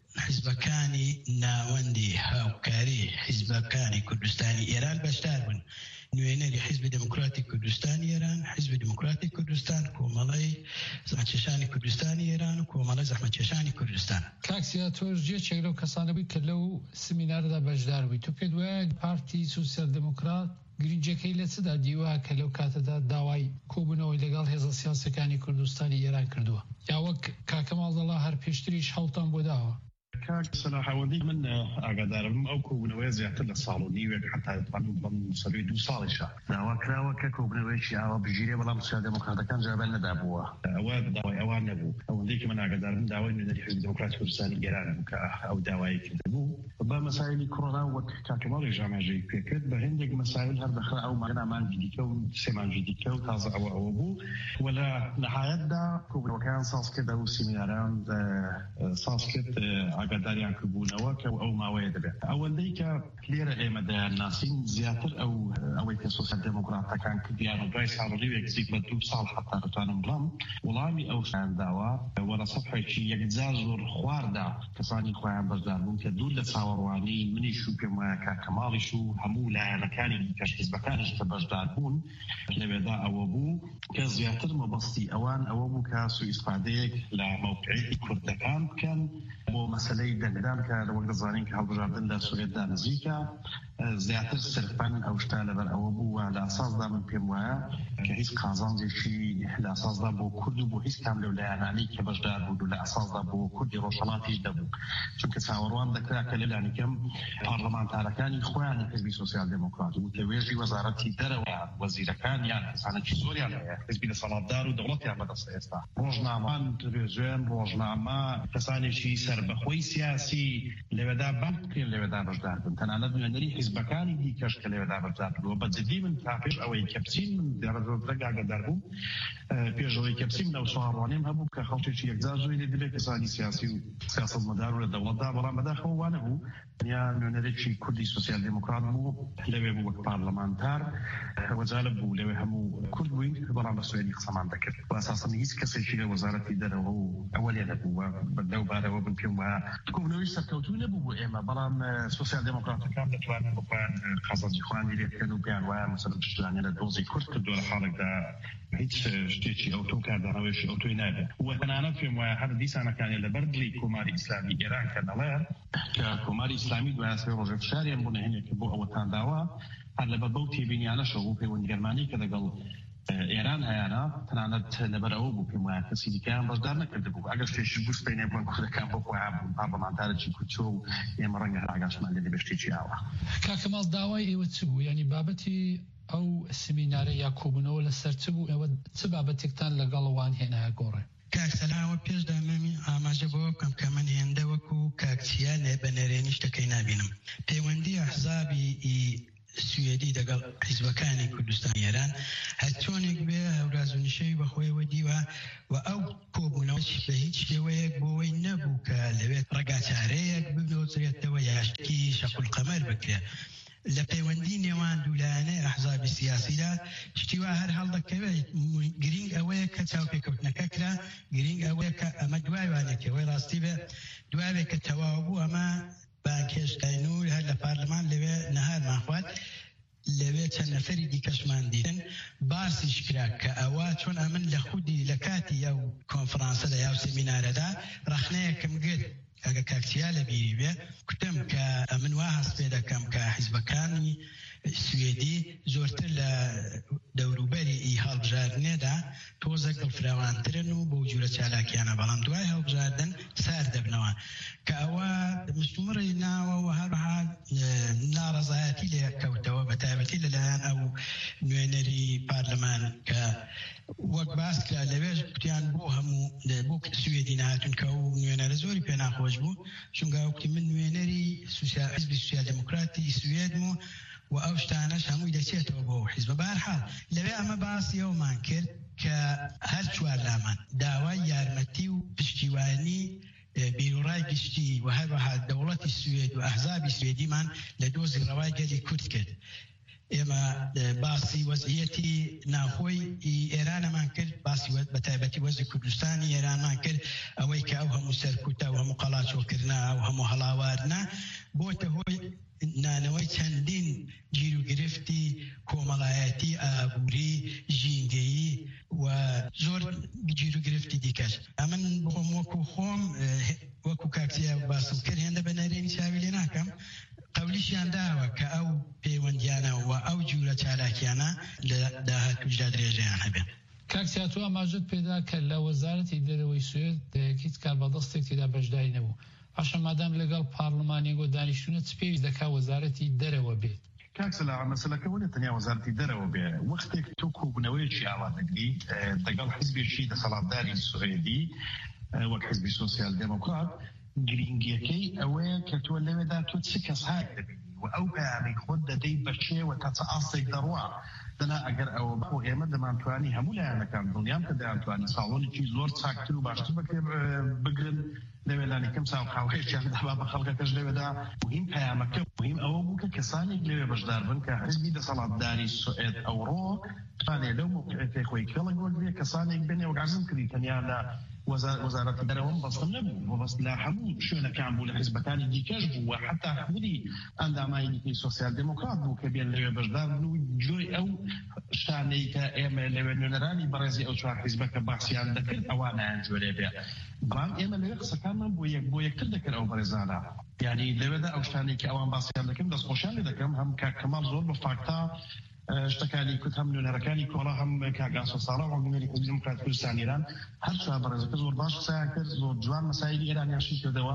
حیزبەکانی ناوەندی هاوکاری حیزبەکانی کوردستانی ئێران بەشدار بوون. نوێنەری حیزبی دموکراتی کوردستانی ئێران، حیزبی دموکراتی کوردستان، کۆمەڵەی زەحمەتکێشانی کوردستانی ئێران و کۆمەڵەی زەحمەتکێشانی کوردستان. کاکسیا تۆش جێچێک لەو کەسانە بووی کە لەو سمیناردا بەشدار بووی. تۆ پێت وایە پارتی سوسیال دموکرات گرنجەکەی لە چدا دیوە کە لەو کاتەدا داوای کۆبوونەوەی لەگەڵ هێزە سیاسەکانی کوردستانی ئێران کردووە یا وەک کاکەماڵ دەڵا هەر پێشتریش هەوڵتان بۆ داوە؟ کاک سەلاحەوەندی من ئاگادارم ئەو کۆبوونەوەی زیاتر لە ساڵ و نیوێک حتا بەم سەروی دوو ساڵیشە داوا کراوە کە کۆبوونەوەیەکی ئاوا بژیرێ بەڵام سوسیال دموکراتەکان جوابیان نەدابووە. ئەوە داوای ئەوان نەبوو. ئەوەندەی کە من ئاگادارم داوای نوێنەری حیزبی دموکراتی کوردستانی ئێران بوو کە ئەو داوای کردبوو بە مەسایلی کۆڕۆنا وەک کاکەماڵی ژاماژەی پێکرد بە هەندێک مەسایل هەر دەخرا ئەو مانگەنامان دیکە و سێمانجی دیکە و تازە ئەوە ئەوە بوو و لە نەهایەتدا کۆبوونەوەکان ساز کرد ئەو سیمیناران ساز کرد ئاگاداریان کردبوونەوە کە ئەو ماوەیە دەبێت. ئەوەندەی کە لێرە ئێمە دەیانناسین زیاتر ئەو ئەوەی کە سۆسیال دموکراتەکان کردیان و دوای ساڵێک نزیک بە دوو ساڵ حتا دەتوانم بڵام وەڵامی ئەو شانداوە وەرە سەفحێکی یەکجار زۆر خواردا کەسانی خۆیان بەشدار بوون کە دوور لە چاوەڕوانی منیش و پێم وایە کە کەماڵیش و هەموو لایەنەکانی کەش حیزبەکانیش کە بەشدار بوون لەوێدا ئەوە بوو کە زیاتر مەبەستی ئەوان ئەوە بوو کە سوئیسپادەیەک لە موقعیەتی کوردەکان بکەن بۆ مەسەلەی دەنگدان کە وەک دەزانین کە هەڵبژاردن لە سوێددا نزیکە زیاتر سرفان ئەو شتا لەبەر ئەوە بوو لە ئاساسدا من پێم وایە کە هیچ قازانجێکی لە ئاساسدا بۆ کورد و بۆ هیچ کام لەو لایەنانی کە بەشدار بوو لە ئاساسدا بۆ کوردی ڕۆژهەڵاتیش دەبوو چونکە چاوەڕوان دەکرا کە لەلایەنێکم پارلەمانتارەکانی خۆیان حزبی سۆسیال دموکرات و تەوێژی وەزارەتی دەرەوە وەزیرەکان یان کەسانێکی زۆریان هەیە حزبی دەسەڵاتدار و دەوڵەتیان بەدەستە ئێستا ڕۆژنامان تلڤیزیۆن ڕۆژنامە کەسانێکی سربەخۆی سیاسی لەوێدا بانگ بکرێن لەوێدا بەشدار بن تەنانەت نوێنەری حیزبەکانی دیکەش کە لەوێدا بەشدار بووە بەجددی من تا پێش ئەوەی کە بچین من دەرەگاگەدار بووم پێشەوەی کە بچین لەو چوارڕوانیم هەبوو کە خەڵکێکی یەکجار زۆری لێ دەبێت کەسانی سیاسی و سیاسەتمەدار و لە دەوڵەتدا بەڵام بەداخەوە وانە بوو یا نوێنەرێکی کوردی سۆسیال دموکرات بوو لەوێ بوو وەک پارلەمانتار وەجالب بوو لەوێ هەموو کورد بووین بەڵام بە سوێدی قسەمان دەکرد و ئاساساً هیچ کەسێکی لە وەزارەتی دەرەوە و ئەوە لێ نەبووە لەو بارەوە من پێم وایە کۆبوونەوەی سەرکەوتوو نەبوو بۆ ئێمە بەڵام سۆسیال دموکراتەکان دەتوانن بخوایان قازانجی خوانی لێ بکەن و پێیان وایە مەسەلەن پشتیوانیە لە دۆزی کورد کردووە لە حاڵێکدا هیچ شتێکی ئەوتۆ کاردانەوەیشی ئەوتۆی نابێت و تەنانەت پێم وایە هەر دیسانەکانی لەبەر دڵی کۆماری ئیسلامی ئێران کە دەڵێ کە کۆماری ئیسلامی دوایە سێ ڕۆژێ فشاریان بۆ نهێنێکی بۆ ئەوەتان داوە هەر لەبەر بەو تێبینیانەشەوە بۆ پەیوەندیگەرمانی کە لەگەڵ ئێران هەیەە تەنانەت لەبەرەوە بوو پێم وایە کەسی دیکەیان بەشدار نەکرده بوو ئەگەر شتێکی بووستەینێ بڵند کوردەکان بۆ خۆیان بوون پارلەمانتارێکی کوچۆ و ئێمە ڕەنگە ئاگاشمان لێ بێ شتێکی ئاوە کاکەماڵ داوای ئێوە چ بوو یعنی بابەتی ئەو سمینارە یا کۆبوونەوە لەسەر چ بوو ئێوە چ بابەتێکتان لەگەڵەوان هێنایە گۆڕێ کاکسەلاوە پێشدا مەمی ئاماژە بۆ بکەم کە من هێندە وەکو کاکچیا لێ بە نەرێنی شتەکەی نابینم پەیوەندی ئەحزابی سوێدی دەگەڵ حیزبەکانی کوردستان ئێران هەر چۆنێک بێ هەورازونیشەی بەخۆیەوە دیوە و ئەو کۆبوونەوەش بە هیچ شێوەیەک بۆەوەی نەبوو کە لەوێت ڕێگاچارەیەک ببنەوەچێتەوە یاشتی شەقولقەمەر بکرێت لە پەیوەندی نێوان دوولایەنەی ئەحزابی سیاسیدا شتی وا هەر هەڵدەکەوێت گرنگ ئەوەیە کە چاوپێکەوتنەکە کرا گرنگ ئەوەیە کە ئەمە دوای وانێکەوەی ڕاستی بێ دوایێ کە تەواو بوو ئەمە بانکێشتین و هەر لە پارلەمان لەوێ نەهارمان خوارد لەوێ چەند نەفەری دیکەشمان دیتن باسیش کرا کە ئەوە چۆن ئەمن لە خودی لە کاتی ئەو کۆنفرانسە لە یاو سمینارەدا ڕەخنەیەکم گرت ئەگە کاکچیا لە بیری بێ کوتم کە ئەمن وا هەست پێ دەکەم کە حیزبەکانی سوێدی زۆرتر لە دەوروبەری ئی هەڵبژاردنێدا تۆزە دڵفراوانترن و بۆ جورە چالاکیانە بەڵام دوای هەڵبژاردن سار دەبنەوە کە ئەوە مستمڕی ناوە و هەروەها ناڕەزایەتی لێ کەوتەوە بە تایبەتی لەلایەن ئەو نوێنەری پارلەمان کە وەک باس کرا لەوێژ کوتیان بۆ هەموو بۆ سوێدی نهاتون کە ئەو نوێنەرە زۆری پێ ناخۆش بوو چونکە وەکتی من نوێنەری حیزبی سوسیال دموکراتی سوێدم و و ئەو شتانەش هەمووی دەچێتەوە بۆ حیزب بەهەرحاڵ لەوێ ئەمە باسی ئەومان کرد کە هەر چوار لامان داوای یارمەتی و پشتیوانی بیرۆڕای گشتی و هەروەها دەوڵەتی سوێد و ئەحزابی سوێدیمان لە دۆزی ڕەوای گەلی کورد کرد ئێمە باسی وەزعیەتی ناوخۆی ئێرانەمان کرد باسی بە تایبەتی وەزی کوردستانی ئێرانمان کرد ئەوەی کە ئەو هەموو سەرکوتە و هەموو قەڵاچۆکردنا و هەموو هەڵاواردنا بۆتە هۆی نانەوەی چەندین گیر و گرفتی کۆمەڵایەتی ئابووری ژینگەیی و زۆر گیر و گرفتی دیکەش ئەمن بخۆم وەکو خۆم وەکو کاکسیا باسم کرد هێندە بە نەرێنی چاوی لێ ناکەم قەولیشیان داوە کە ئەو پەیوەندیانە و ئەو جوورە چالاکیانە لە داهاتووشدا درێژەیان هەبێ کاکسیا تۆ ئاماژەت پێدا کە لە وەزارەتی دەرەوەی سوێد هیچ کار بەدەستێک تێدا بەشداری نەبوو پاشە مادام لەگەڵ پارلەمانی گۆ دانیشتونە چ پێویست دەکا وەزارەتی دەرەوە بێت کاکسلا مەسەلەکە وەنە تەنیا وەزارەتی دەرەوە بێ وەختێک تۆ کۆبوونەوەیەکی ئاوا دەگری لەگەڵ حیزبێکی دەسەڵاتداری سوێدی وەک حیزبی سۆسیال دموکرات گرنگیەکەی ئەوەیە کە تۆ لەوێدا تۆ چ کەس هاک دەبینی و ئەو پەیامی خۆت دەدەی بەچێوە تا چ ئاستێک دەڕوا دەنا ئەگەر ئەوە بۆ ئێمە دەمانتوانی هەموو لایەنەکان دڵنیام کە دەیانتوانی ساڵۆنێکی زۆر چاکتر و باشتر بەکرێ بگرن لەوێلانێکم ساو قاوەیەکیان دابا بە خەڵکەکەش لەوێدا مهم پەیامەکە مهم ئەوە بوو کە کەسانێک لەوێ بەشدار بن کە حیزبی دەسەڵاتداری سوئێد ئەوڕۆ توانێت لەو موقعەتی خۆی کەڵک وەگرێ کەسانێک بنێ و گازم کردی تەنیا لە وەزارەتی دەرەوەم بەستم نەبوو بەست لە هەموو شوێنەکان بوو لە حیزبەکانی دیکەش بوو و حتا خودی ئەندامانی دیکەی سۆسیال دموکرات بوو کە بێن لەوێ بەشدار بوو گوێی ئەو شتانەی کە ئێمە لەوێ نوێنەرانی بەڕێزی ئەو چوار حیزبەکە باسییان دەکرد ئەوانیان جوێرێ بێ بەڵام ئێمە لەوێ قسەکانمان بۆ یەک بۆ یەکتر دەکرد ئەو بەڕێزانە یعنی لەوێدا ئەو شتانەی کە ئەوان باسییان دەکەم دەستخۆشیان لێ دەکەم هەم کاک کەماڵ زۆر بە فاکتا شتەکانی کوت هەم نوێنەرەکانی کۆڵا هەم کاگاسۆ ساڵا حکومەتی کوردی دموکرات کوردستان ئێران هەر چوار بەڕێزەکە زۆر باش قسەیان کرد زۆر جوان مەسایلی ئێرانیاشی کردەوە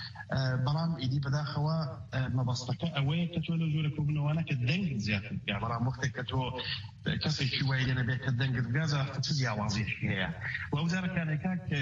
بەڵام ئیدی بەداخەوە مەبەستەکە ئەوەیە کە تۆ لە زۆرە کۆبوونەوەوانە کە دەنگت زیاتر یا بەڵام وەختێک کە تۆ کەسێکی وای لێ نەبێت کە دەنگت گازە چ جیاوازیەکی هەیە و ئەو جارەکانێکا کە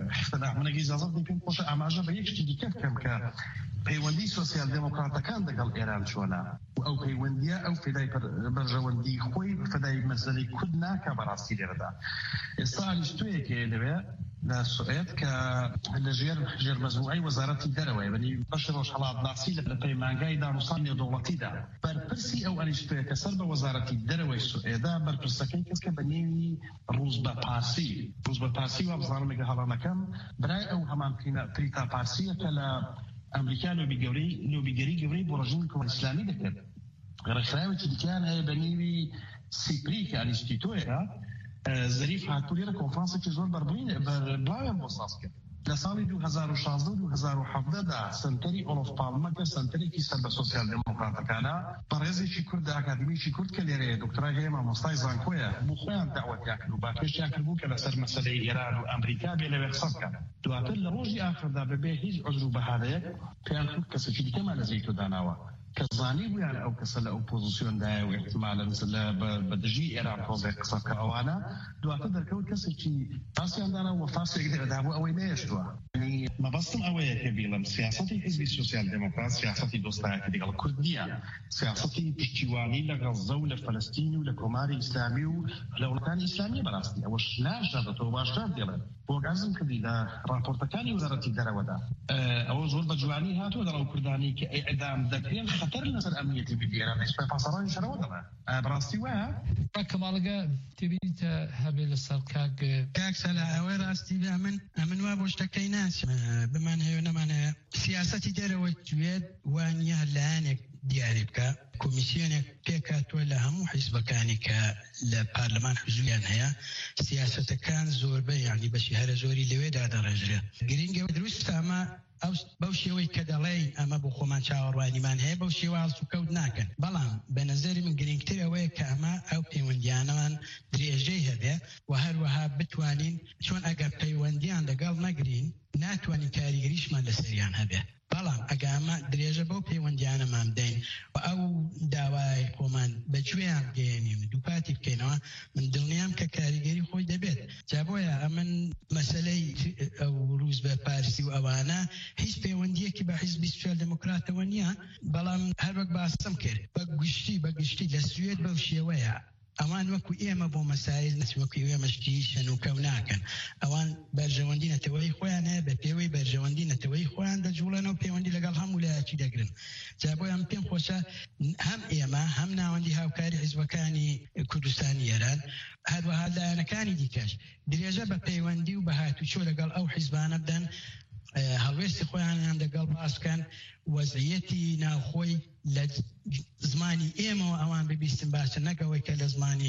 منەگی ئیجازەت بدەی پێم خۆشە ئاماژە بە یەک شتی دیکە بکەم کە پەیوەندی سۆسیال دموکراتەکان لەگەڵ ئێران چۆنە و ئەو پەیوەندیە ئەو فێدای بەرژەوەندی خۆی فەدای مەسەلەی کورد ناکە بەڕاستی لێرەدا ئێستا ئالیستۆیەکێ لەوێ لە سوئێد کە لە ژێر ژێر مەزموعەی وەزارەتی دەرەوەی بەنی بەشی ڕۆژهەڵاتناسی لە پەیمانگای دانوسان نێودەوڵەتیدا بەرپرسی ئەو ئەلیستۆیە کە سەر بە وەزارەتی دەرەوەی سوئێدا بەرپرسەکەی کەس کە بە نێوی ڕوزبە پارسی ڕوزبە پارسی وا بزانم لەگە هەڵامەکەم برای ئەو هەمان پریتا پارسیە کە لە ئەمریکا لۆبی گەورەی لۆبیگەری گەورەی بۆ ڕژیمی کۆمەڵ ئیسلامی دەکرد ڕێکخراوێکی دیکەیان هەیە بە نێوی سیپری کە ئەلیستۆیە زەریف هاتوو لێرە کۆنفرانسێکی زۆر بەربڵاویان بۆ ساز کرد لە ساڵی دوو هەزار و شازدە و دوو هەزار و حەڤدەدا سنتەری ئۆلۆف پاڵمەکە سنتەرێکی سەر بە سۆسیال دموکراتەکانە بەڕێزێکی کورد ئاکادمیکی کورد کە لێرەیە دکتۆرای هەیە مامۆستای زانکۆیە بۆ خۆیان داوەتیان کرد و باکێشیان کردبوو کە لەسەر مەسەلەی ئێران و ئەمریکا بێ لەوێ قسە بکەن دواتر لە ڕۆژی ئاخردا بەبێ هیچ عذر و بەهانەیەک پێیان کرد کەسێکی دیکەمان لە زەیتۆ داناوە کە زانی بوویان ئەو کەسە لە ئەو پۆزیسیۆندایە و احتیمالەن بە دژی ئێران تۆزێک قسە بکە ئەوانە دواتر دەرکەوت کەسێکی فاسیان دانا و فاسێک دەدابوو ئەوەی نەهێشتووە مەبەستم ئەوەیە کە بیڵم سیاسەتی حیزبی سۆسیال دموکرات سیاسەتی دۆستایەتی لەگەڵ کورد نییە سیاسەتی پشتیوانی لە غەزە و لە فەلەستین و لە کۆماری ئیسلامی و لە وڵاتانی ئیسلامی بەڕاستی ئەوەش ناشادەتەوە باشتر دێڵێن بۆ گازم کردی لە راپۆرتەکانی وەزارەتی دەرەوەدا ئەوە زۆر بە جوانی هاتووە لەڕەو کوردانی کە ئیعدام دەکرێن خەتەر لەسەر ئەمنیەتی ئێران سوپای پاسەڕانی شەرەوە دەبێ بەڕاستی وایە کەماڵگە تبینیتە هەبێ لەسەر کاک کاک سەلا ئەوەی ڕاستی بە من ئەمن وا بۆ شتەکەی ناسم بمان هەیە نەمانەیە سیاسەتی دەرەوە توێت وانە لایەنێک دیاری بکە کۆمیسیۆنێک پێکاتوە لە هەموو حیزبەکانی کە لە پارلەمان حزویان هەیە سیاسەتەکان زۆربەی یعنی بەشی هەرە زۆری لەوێدا دەڕێژرێت گرنگەوە دروست ئەمە بەو شێوەی کە دەڵێین ئەمە بۆ خۆمان چاوەڕوانیمان هەیە بەو شێوە هەڵسوکەوت ناکەن بەڵام بە نەزەری من گرنگتر ئەوەیە کە ئەمە ئەو پەیوەندیانەمان درێژەی هەبێ و هەروەها بتوانین چۆن ئەگەر پەیوەندیان لەگەڵ نەگرین ناتوانین کاریگەریشمان لەسەریان هەبێ بەڵام ئەگامە درێژە بەو پەیوەندیانەمان بدەین و ئەو داوای خۆمان بەگوێیان بگەێنین دووپاتی بکەینەوە من دڵنیام کە کاریگەری خۆی دەبێت جا بۆیە ئەمن مەسەلەی ئەو ڕوز بە پارسی و ئەوانە هیچ پەیوەندیەکی بە حیزبی سوسیال دموکراتەوە نییە بەڵام هەر وەک باسم کرد بە گشتی بە گشتی لە سوێد بەو شێوەیە ئەوان وەکو ئێمە بۆ مەسایل نەچوەکو ئێمەشتی شەنوکە و ناکەن ئەوان بەرژەوەندی نەتەوەی خۆیان هەیە بە پێوەی بەرژەوەندی نەتەوەی خۆیان دەجوڵێنەوە پەیوەندی لەگەڵ هەموو لایەکی دەگرن جا بۆیە ئەم پێم خۆشە هەم ئێمە هەم ناوەندی هاوکاری حیزبەکانی کوردستانی ئێران هەروەها لایەنەکانی دیکەش درێژە بە پەیوەندی و بە هاتوچۆ لەگەڵ ئەو حیزبانە بدەن هەڵوێستی خۆیان لەگەڵ باسکەن وەزعیەتی ناوخۆی لە زمانی ئێمەوە ئەوان ببیستن باشە نەکەوەی کە لە زمانی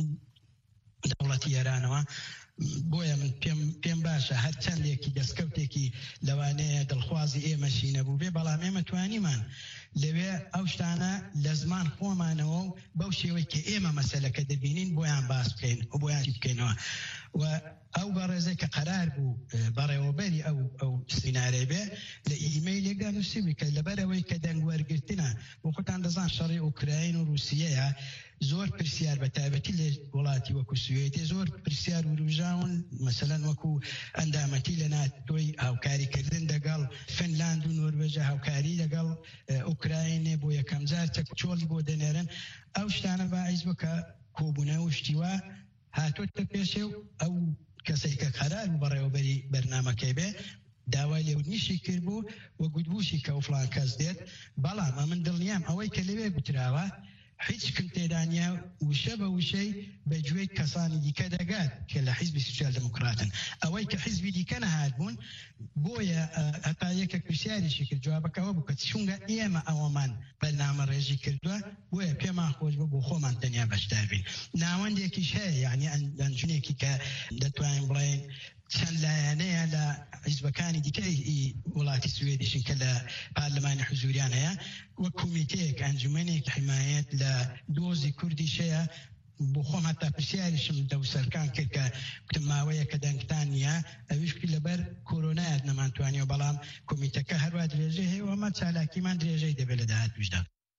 دەوڵەتی ئێرانەوە بۆیە من پێم باشە هەر چەندێکی دەستکەوتێکی لەوانەیە دڵخوازی ئێمەشی نەبوو بێ بەڵام ئێمە توانیمان لەوێ ئەو شتانە لە زمان خۆمانەوە و بەو شێوەی کە ئێمە مەسەلەکە دەبینین بۆیان باس بکەین و بۆیان بکەینەوە و ئەو بەڕێزەی کە قەرار بوو بەڕێوەبەری ئەو ئەو سینارەی بێ لە ئیمەیلێکدا نووسیبی کە لەبەرەوەی کە دەنگ وەرگرتنە بۆ خۆتان دەزان شەڕی ئوکراین و رووسیەیە زۆر پرسیار بە تایبەتی لە وڵاتی وەکو سوێتی زۆر پرسیار وروژاون مەسەلەن وەکو ئەندامەتی لە ناتۆی هاوکاریکردن لەگەڵ فنلاند و نۆروێژە هاوکاری لەگەڵ ئوکراینێ بۆ یەکەم جار چۆڵی بۆ دەنێرن ئەو شتانە باعیس بوو کە کۆبوونە و شتیوە هاتۆتە پێشێ و ئەو کەسێک کە قەرار بوو بەڕێوەبەری بەرنامەکەی بێ داوای لێودنیشی کرد بوو و گوتبووشی کە و فڵان کەس دێت بەڵام من دڵنیام ئەوەی کە لەوێ گوتراوە هیچ کنتێدانیا وشە بە وشەی بەگوێی کەسانی دیکە دەگات کە لە حیزبی سوسیال دموکراتن ئەوەی کە حیزبی دیکە نەهات بوون بۆیە هەتا یەکە پرسیاریشی کرد جوابەکەەوە بوو کە چونگە ئێمە ئەوەمان بەرنامە ڕێژی کردووە بۆیە پێمان خۆش بە بۆ خۆمان تەنیا بەشدار بین ناوەندێکیش هەیە یعنی ئەنجونێکی کە دەتوانین بڵێن چەند لایەنەیە لە حیزبەکانی دیکەی وڵاتی سوێدیشن کە لە پارلەمانی حزوریان هەیە وە کۆمیتەیەک ئەنجومەنێک حیمایەت لە دۆزی کوردیش هەیە بۆ خۆم هەتا پرسیاریشم دەوسەرکان کرد کە گوتم ماوەیە کە دەنگتان نییە ئەویشکی لەبەر کۆرۆنایەت نەمانتوانیەوە بەڵام کۆمیتەکە هەروە درێژەی هەیە وەمە چالاکیمان درێژەی دەبێت لە داهاتوشدا.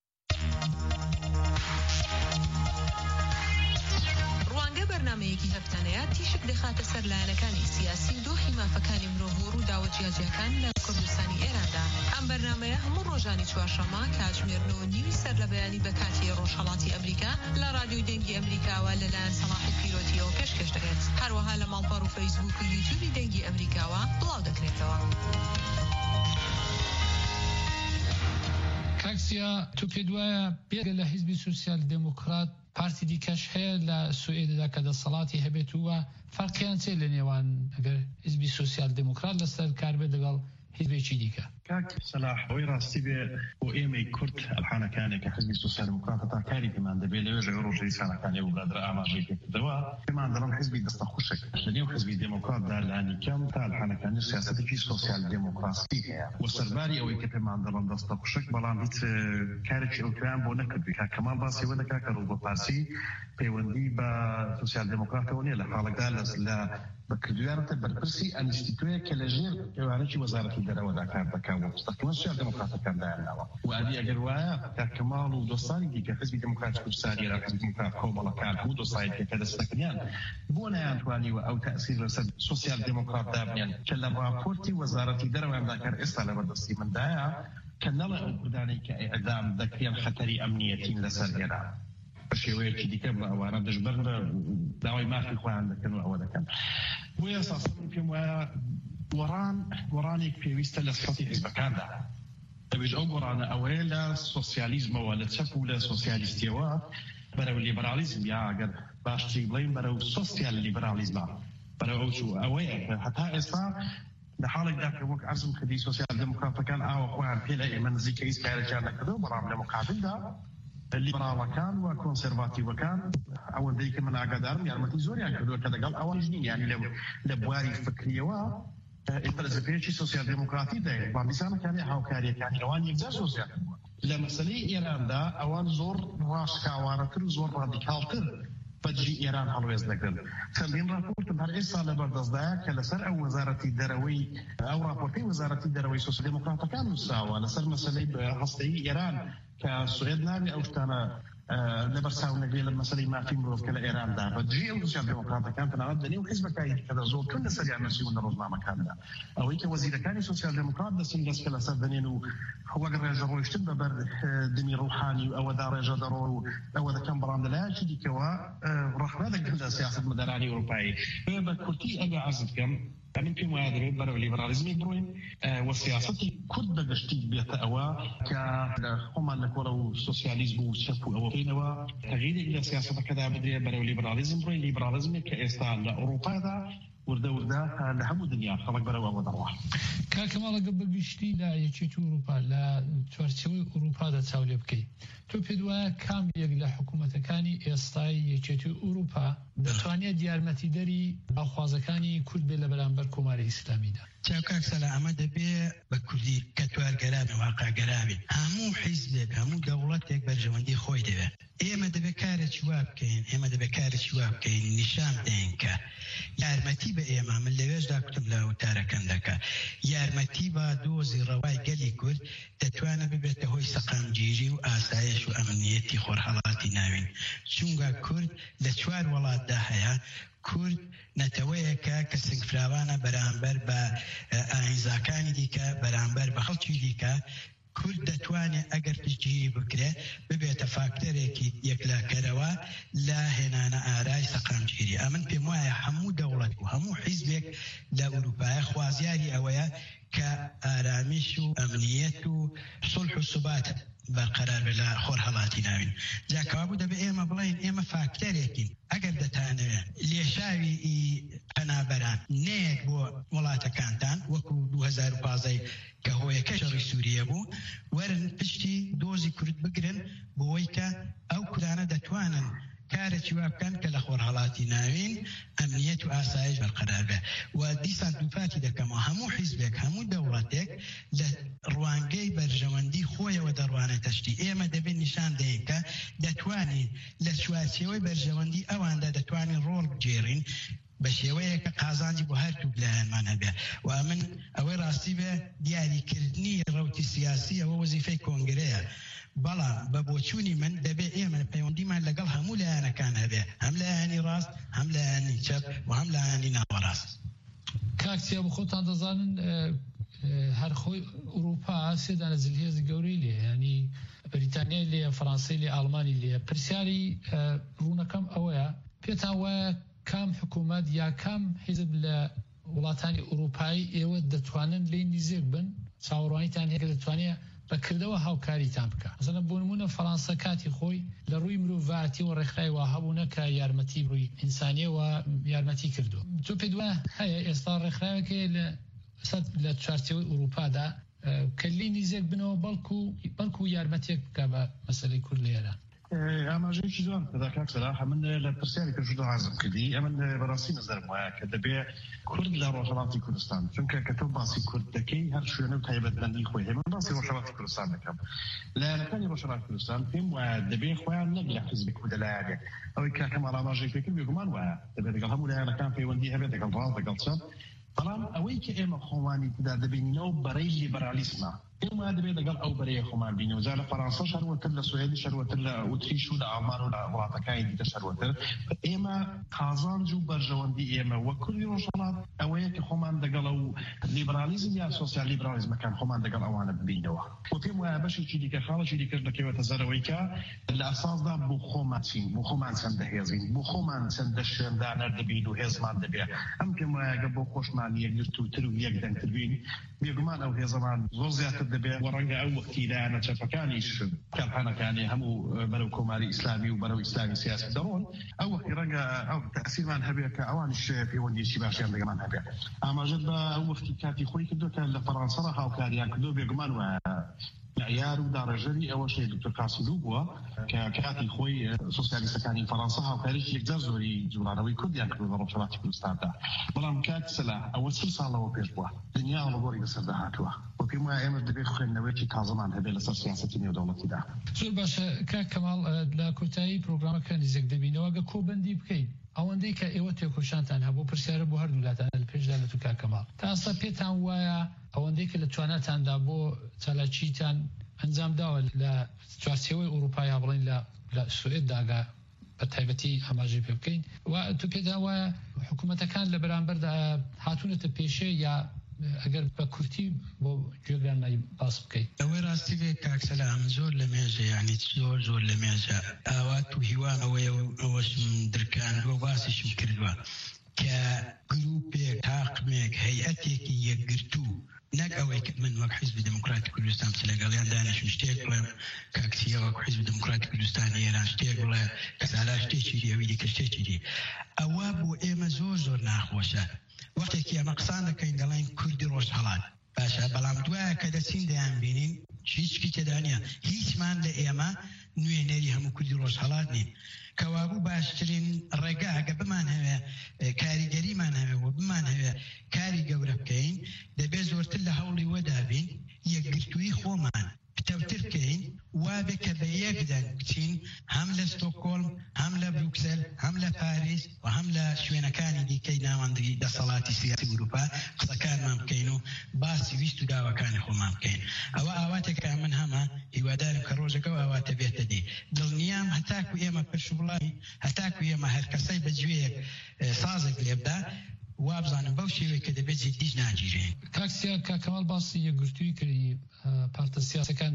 بەرنامەیەکی هەفتانەیە تیشک دەخاتە سەر لایەنەکانی سیاسی و دۆخی مافەکانی مرۆڤ و داوە جیاجیەکان لە کوردستانی ئێراندا. ئەم بەرنامەیە هەموو ڕۆژانی چوارشەممە کاتژمێرنەوە نیوی سەر لە بەیانی بە کاتی ڕۆژهەڵاتی ئەمریکا لە رادیۆی دەنگی ئەمریکاوە لەلایەن سەلاحی پیرۆتیەوە پێشکەش دەکرێت. هەروەها لە ماڵپەڕ و فەیسبوک و یوتیوبی دەنگی ئەمریکاوە بڵاو دەکرێتەوە. کاکسیا تو پێ دوایە پێگە لە حیزبی سوسیال دموکرات پارتی دیکەش هەیە لە سوئێدەدا کە دەسەڵاتی هەبێت وە فەرقیان چێ لە نێوان ئەگەر حیزبی سوسیال دموکرات لەسەر کار بێت لەگەڵ حیزبێکی دیکە؟ کاک سەلاح ئەوەی ڕاستی بێ بۆ ئێمەی کورد ئەلحانەکانێک کە حیزبی سوسیال دموکرات تا کاری پێمان دەبێت لەوێژە ڕۆژەی سانەکانی و برادرە ئاماژەی پێکردەوە پێمان دەڵێن حیزبی دەستە خوشک لە نێو حیزبی دموکراتدا لانی کەم تا ئەلحانەکانی سیاسەتێکی سۆسیال دموکراسی هەیە و سەرباری ئەوەی کە پێمان دەڵێن دەستە خوشک بەڵام هیچ کارێکی ئەوتیان بۆ نەکردووی کاک کەمال باسیەوە دەکا کە ڕۆژ بە پارسی پەیوەندی بە سوسیال دموکراتەوە نیە لە حاڵێکدا لە بەکردویانەتە بەرپرسی ئەنیستیتوەیە کە لەژێر ئێوارەی وەزارەتی دەرەوەدا کار دەکات و مستەقیما سوسیال دموکراتەکان دایانناوە و ئەدی ئەگەر وایە کاک کەماڵ و دۆستانی دیکە حیزبی دموکراتی کوردستانی لە حیزبی دموکرات کۆمەڵەکان هەموو دۆستایەک کە دەستەکردیان بۆ نەیانتوانیوە ئەو تەئسیر لەسەر سوسیال دموکرات دابنێن کە لە راپۆرتی وەزارەتی دەرەوەیاندا کار ئێستا لە بەردەستی مندایە کە نەڵێ ئەو کوردانەی کە ئەدام دەکرێن خەتەری ئەمنیەتین لەسەر ئێران بە شێوەیەکی دیکە بە ئەوانە دژبەر بە داوای مافی خۆیان دەکەن و ئەوە دەکەن بۆیە ئەساساً پێم وایە گۆڕان گۆڕانێک پێویستە لە سەحەتی حیزبەکاندا دەبێت ئەو گۆڕانە ئەوەیە لە سۆسیالیزمەوە لە چەپ و لە سۆسیالیستیەوە بەرەو لیبرالیزم یا ئەگەر باشتر بڵین بەرەو سۆسیال لیبرالیزمە بەرەو ئەو چوو ئەوەیە هەتا ئێستا لە حاڵێکدا کە وەک عەرزم کردی سۆسیال دموکراتەکان ئاوە خۆیان پێ لە ئێمە نزیکە هیچ کارێکیان نەکردەوە بەڵام لە مقابلدا لیبراڵەکان و کۆنسێرواتیڤەکان ئەوەندەی کە من ئاگادارم یارمەتی زۆریان کردووە کە لەگەڵ ئەوەش نین یانی لە بواری فکریەوە فەلسفەیەکی سۆسیال دموکراتی دەیە بابیسانەکانی هاوکاریەکانی ئەوان یەکجار زۆر بووە لە مەسەلەی ئێراندا ئەوان زۆر ڕاشکاوانەتر و زۆر ڕادیکالتر بەجی ئێران هەڵوێز دەکرد چەندین راپۆرتم هەر ئێستا لە بەردەستدایە کە لەسەر ئەو وەزارەتی دەرەوەی ئەو راپۆرتەی وەزارەتی دەرەوەی سۆسیال دموکراتەکان نووساوە لەسەر مەسەلەی هەستەیی ئێران کە سوێد نابێ ئەو شتانە لەبەر چاو نەگرێ لە مەسەلەی مافی مرۆڤ کە لە ئێراندا بەجێ ئەو سوسیال دموکراتەکان تەنانەت لە نێو حیزبەکانی کە زۆرتر لەسەریان نووسیون لە ڕۆژنامەکاندا ئەوەی کە وەزیرەکانی سوسیال دموکرات دەچن دەست کە لەسەر دەنێن و وەک ڕێژە ڕۆیشتن بەبەر دمی ڕوحانی و ئەوەدا ڕێژە دەڕۆ و ئەوە دەکەم بەڵام لەلایەکی دیکەوە ڕەخنە دەکەن لە سیاسەتمەدارانی ئەوروپایی بە کورتی ئەگە عەرز بکەم من پێم وایە دەبێت بەرەو لیبرالیزمی بڕۆین و سیاسەتی کورد بەگشتی بێتە ئەوە کە لە خۆمان لە کۆڵە و سۆسیالیزم و چەپ و ئەوە بکەینەوە تەغییرێک لە سیاسەتەکەدا بدرێت بەرەو لیبرالیزم بڕۆین لیبرالیزمێک کە ئێستا لە ئەوروپادا وردە وردە لە هەموو دنیا خەڵک بەرەو ئەوە دەڕوا. کاکەماڵەگە بەگشتی لە یەکێتی ئوروپا لە چوارچێوەی ئوروپادا چاو لێ بکەیت تۆ پێت وایە کام یەک لە حکوومەتەکانی ئێستای یەکێتی ئوروپا دەتوانێت یارمەتیدەری باخوازەکانی کورد بێ لە بەرامبەر کۆماری ئیسلامیدا؟ چاوکاک سەلا ئەمە دەبێ بە کوردی کەتوارگەرابێ واقعگەرابێ هەموو حیزبێک هەموو دەوڵەتێک بەرژەوەندی خۆی دەوێت ئێمە دەبێت کارێکی وا بکەین ئێمە دەبێت کارێکی وا بکەین نیشان بدەین کە یارمەتی بە ئێمە من لەوێشدا کوتم لە وتارەکەندەکە یارمەتی بە دۆزی ڕەوای گەلی کورد دەتوانە ببێتە هۆی سەقامگیری و ئاسایش و ئەمنیەتی خۆرهەڵاتی ناوین چونگە کورد لە چوار وڵاتدا هەیە کورد نەتەوەیەکە کە سنگفراوانە بەرامبەر بە ئاینزاکانی دیکە بەرامبەر بە خەڵکی دیکە کورد دەتوانێت ئەگەر پشتگیری بکرێ ببێتە فاکتەرێکی یەکلاکەرەوە لە هێنانە ئارای سەقامگیری ئەمن پێم وایە هەموو دەوڵەت و هەموو حیزبێک لە ئوروپایە خوازیاری ئەوەیە کە ئارامیش و ئەمنیەت و سڵح و سوبات بەرقەرار بێ لە خۆر هەڵاتی ناوین جاکەوابوو دەبێ ئێمە بڵین ئێمە فاکتەرێکین ئەگەر دەتانەوێت لێشاوی پەنابەران نێت بۆ وڵاتەکانتان وەکو دوو هەزار و پانزە کە هۆیەکە شەڕی سووریە بوو وەرن پشتی دۆزی کورد بگرن بۆی کە ئەو کوردانە دەتوانن کارێکی وا بکەن کە لە خۆر هەڵاتی ناوین ئەمنیەت و ئاسایش بەرقەرار بێ و دیسان دووپاتی دەکەمەوە هەموو حیزبێک هەموو دەوڵەتێک لە ڕوانگەی بەرژەوەندی خۆیەوە دەڕوانێت تەشتی ئێمە دەبێت نیشان دەین کە دەتوانین لە چوارچێوەی بەرژەوەندی ئەواندا دەتوانین ڕۆڵ بگێڕین بە شێوەیە کە قازانجی بۆ هەرتوو لایەنمان هەبێ و من ئەوەی ڕاستی بێ دیاریکردنی ڕەوتی سیاسی ئەوە وەزیفەی کۆنگرەیە بەڵام بە بۆچوونی من دەبێت ئێمە پەیوەندیمان لەگەڵ هەموو لایەنەکان هەبێ هەم لایەنی ڕاست هەم لایەنی چەپ و هەم لایەنی ناوەڕاست کاکسیا بە خۆتان دەزانن هەر خۆی ئوروپا سێدانە جلهێزی گەورەی لێ ینی بریتانیای لێ فەڕەنسای لێ ئاڵمانی لێ پرسیاری ڕوونەکەم ئەوەیە پێتان وایە کام حکوومەت یا کام حیزب لە وڵاتانی ئوروپایی ئێوە دەتوانن لێ نزیک بن چاوەڕوانیتان هەیە دەتوانێت بەکردەوە هاوکاریتان بکە مثلا بۆ نمونە فەڕەنسا کاتی خۆی لە ڕووی مرۆڤایەتی و ڕێکخراوی وا هەبوونە کە یارمەتی ڕووی ئینسانیە و یارمەتی کردو تۆ پێت وایە هەیە ئێستا ڕێکخراوێکی لە لە چوارچێوەی ئوروپادا کە لێ نزیک بنەوە بەڵکو بەڵکو یارمەتێک بکە بە مەسەلەی کورد لە ئێران ئاماژەیەکی جوان پێدا کاک سەلاح من لە پرسیاری کەژودا حەزم کردی ئەمن بەڕاستی نەزەرم وایە کە دەبێ کورد لە ڕۆژهەڵاتی کوردستان چونکە کە تۆ باسی کورد دەکەی هەر شوێنە و تایبەتمەندی خۆی هەیە من باسی ڕۆژهەڵاتی کوردستان دەکەم لایەنەکانی ڕۆژهەڵاتی کوردستان پێم وایە دەبێ خۆیان نەک لە حیزبێک و لەلایەنێک ئەوەی کە کەماڵ ئاماژەی پێکرد بێگومان وایە دەبێت لەگەڵ هەموو لایەنەکان پەیوەندی هەبێت لەگەڵ ڕاست لەگەڵ چەپ بەڵام ئەوەی کە ئێمە خۆوانی تدا دەبینینەوە بەرەی لیبرالیسمە ئێمە دەبێت لەگەڵ ئەو بەرەیە خۆمان بینەوە جا لە فەڕەنسا شەروەتر لە سوێدی شەروەتر لە ئوتریش و لە ئالمان و لە وڵاتەکانی دیکە شەروەتر ئێمە قازانج و بەرژەوەندی ئێمە وە کوردی ڕۆژهەڵات ئەوەیە کە خۆمان دەگەڵ ئەو لیبرالیزم یا سۆسیال لیبرالیزمەکان خۆمان دەگەڵ ئەوانە ببینەوە و پێم وایە بەشێکی دیکە خاڵێکی دیکەش دەکەوێتە زەرەوەی کە لە ئەساسدا بۆ خۆمان چین بۆ خۆمان چەندە هێزین بۆ خۆمان چەندە شوێندانەر دەبین و هێزمان دەبێت ئەم پێم وایە بۆ خۆشمان یەکگرتووتر و یەکدەنگتر بین بێگومان ئەو هێزەمان زۆر زیاتر دەبێت وەڕەنگە ئەو وەختی لایەنە چەپەکانیش کەمپانەکانی هەموو بەرەو کۆماری ئیسلامی و بەرەو ئیسلامی سیاسی دەڕۆن ئەو وەختی ڕەنگە ئەو تەسیرمان هەبێت کە ئەوانیش پەیوەندیی باشیان لەگەڵمان هەبێت ئاماژەت بە ئەو وەختی کاتی خۆی کردو کە لە فەڕەنسا هاوکاریان کردو بێگومان وایە معیار و داڕێژەری ئەوە شەی دکتۆر کاسلو بووە کە کاتی خۆی سۆسیالیستەکانی فەڕەنسا هاوکاریش یەکجار زۆری جوڵانەوەی کوردیان کردو لە ڕۆژهەڵاتی کوردستاندا بەڵام کاک سەلاح ئەوە چل ساڵەوە پێش بووە دنیا هەڵەبۆری بەسەر داهاتووە بۆ پێم وایە ئێمە دەبێت خوێندنەوەیکی تازەمان هەبێت لەسەر سیاسەتی نێودەوڵەتیدا زۆر باشە کاک کەماڵ لە کۆتایی پرۆگرامەکە نزیک دەبینەوە گە کۆبەندی بکەین ئەوەندەی کە ئێوە تێکۆشانتان هەبوو پرسیارە بۆ هەردوو لاتان لە پێشدا لە تو کاک کەماڵ تا ئێستا پێتان وایە ئەوەندەی کە لە تواناتاندا بۆ چالاکیتان ئەنجام داوە لە چوارچێوەی ئوروپا بڵین لە سوئێدداگا بە تایبەتی ئاماژەی پێ بکەین و تو پێدا وایە حکوومەتەکان لە بەرامبەردا هاتوونەتە پێشێ یا ئەگەر بە کورتی بۆ گوێگرانمایی باس بکەیت ئەوەی ڕاستی بێ کاکسەلا ئەم زۆر لە مێژە یعنی زۆر زۆر لە مێژە ئاوات و هیوان ئەوەیە ئەوەشم درکاندووە باسیشم کردووە کە گروپێک تاقمێک هەیئەتێکی یەکگرتوو نەک ئەوەی من وەک حیزبی دموکراتی کوردستان لەگەڵیان دانیشم شتێک بڵێم کاکسیە وەک حیزبی دموکراتی کوردستانی ئێران شتێک بڵێ کەسالا شتێکی دی ئەوی دیکە شتێکی دی ئەوە بۆ ئێمە زۆر زۆر ناخۆشە وەختێکی ئەمە قسان دەکەین دەڵێن کوردی ڕۆژهەڵات باشە بەڵام دوایە کە دەچین دەیان بینین هیچکی تێدا نییە هیچمان لە ئێمە نوێنەری هەموو کوردی ڕۆژهەڵات نین کەوابوو باشترین ڕێگا ئەگە بمان هەوێ کاریگەریمان هەوێ و بمان هەوێ کاری گەورە بکەین دەبێت زۆرتر لە هەوڵی وەدابین یەکگرتووی خۆمان پتەوتر بکەین وابێ کە بە یەکدەنگ بچین هەم لە ستۆکۆڵم هەم لە بروکسل هەم لە پاریس و هەم لە شوێنەکانی دیکەی ناوەندی دەسەڵاتی سیاسی ئوروپا قسەکانمان بکەین و باسی ویست و داواکانی خۆمان بکەین ئەوە ئاواتێکە من هەمە هیوادارم کە ڕۆژەکە و ئاواتە بێتە دی دڵنیام هەتاکو ئێمە پێشوڵی هەتاکو ئێمە هەر کەسەی بەجوێیەک سازێک لێبدا وابزانم بەو شێوەیە کە دەبێت جددیش ناگیرێن کاکسیا کاکەماڵ باسی یەکگرتووی کردی پارتە سیاسەکان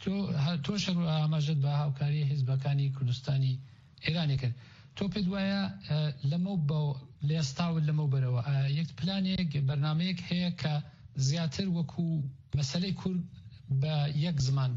تۆ شەڕ و ئاماژەت بە هاوکاری حیزبەکانی کوردستانی ئێرانی کرد تۆ پێت وایە لەمە لە ئێستاوت لەمە بەرەوە یەک پلانێک بەرنامەیەک هەیە کە زیاتر وەکو مەسەلەی کورد بە یەک زمان بە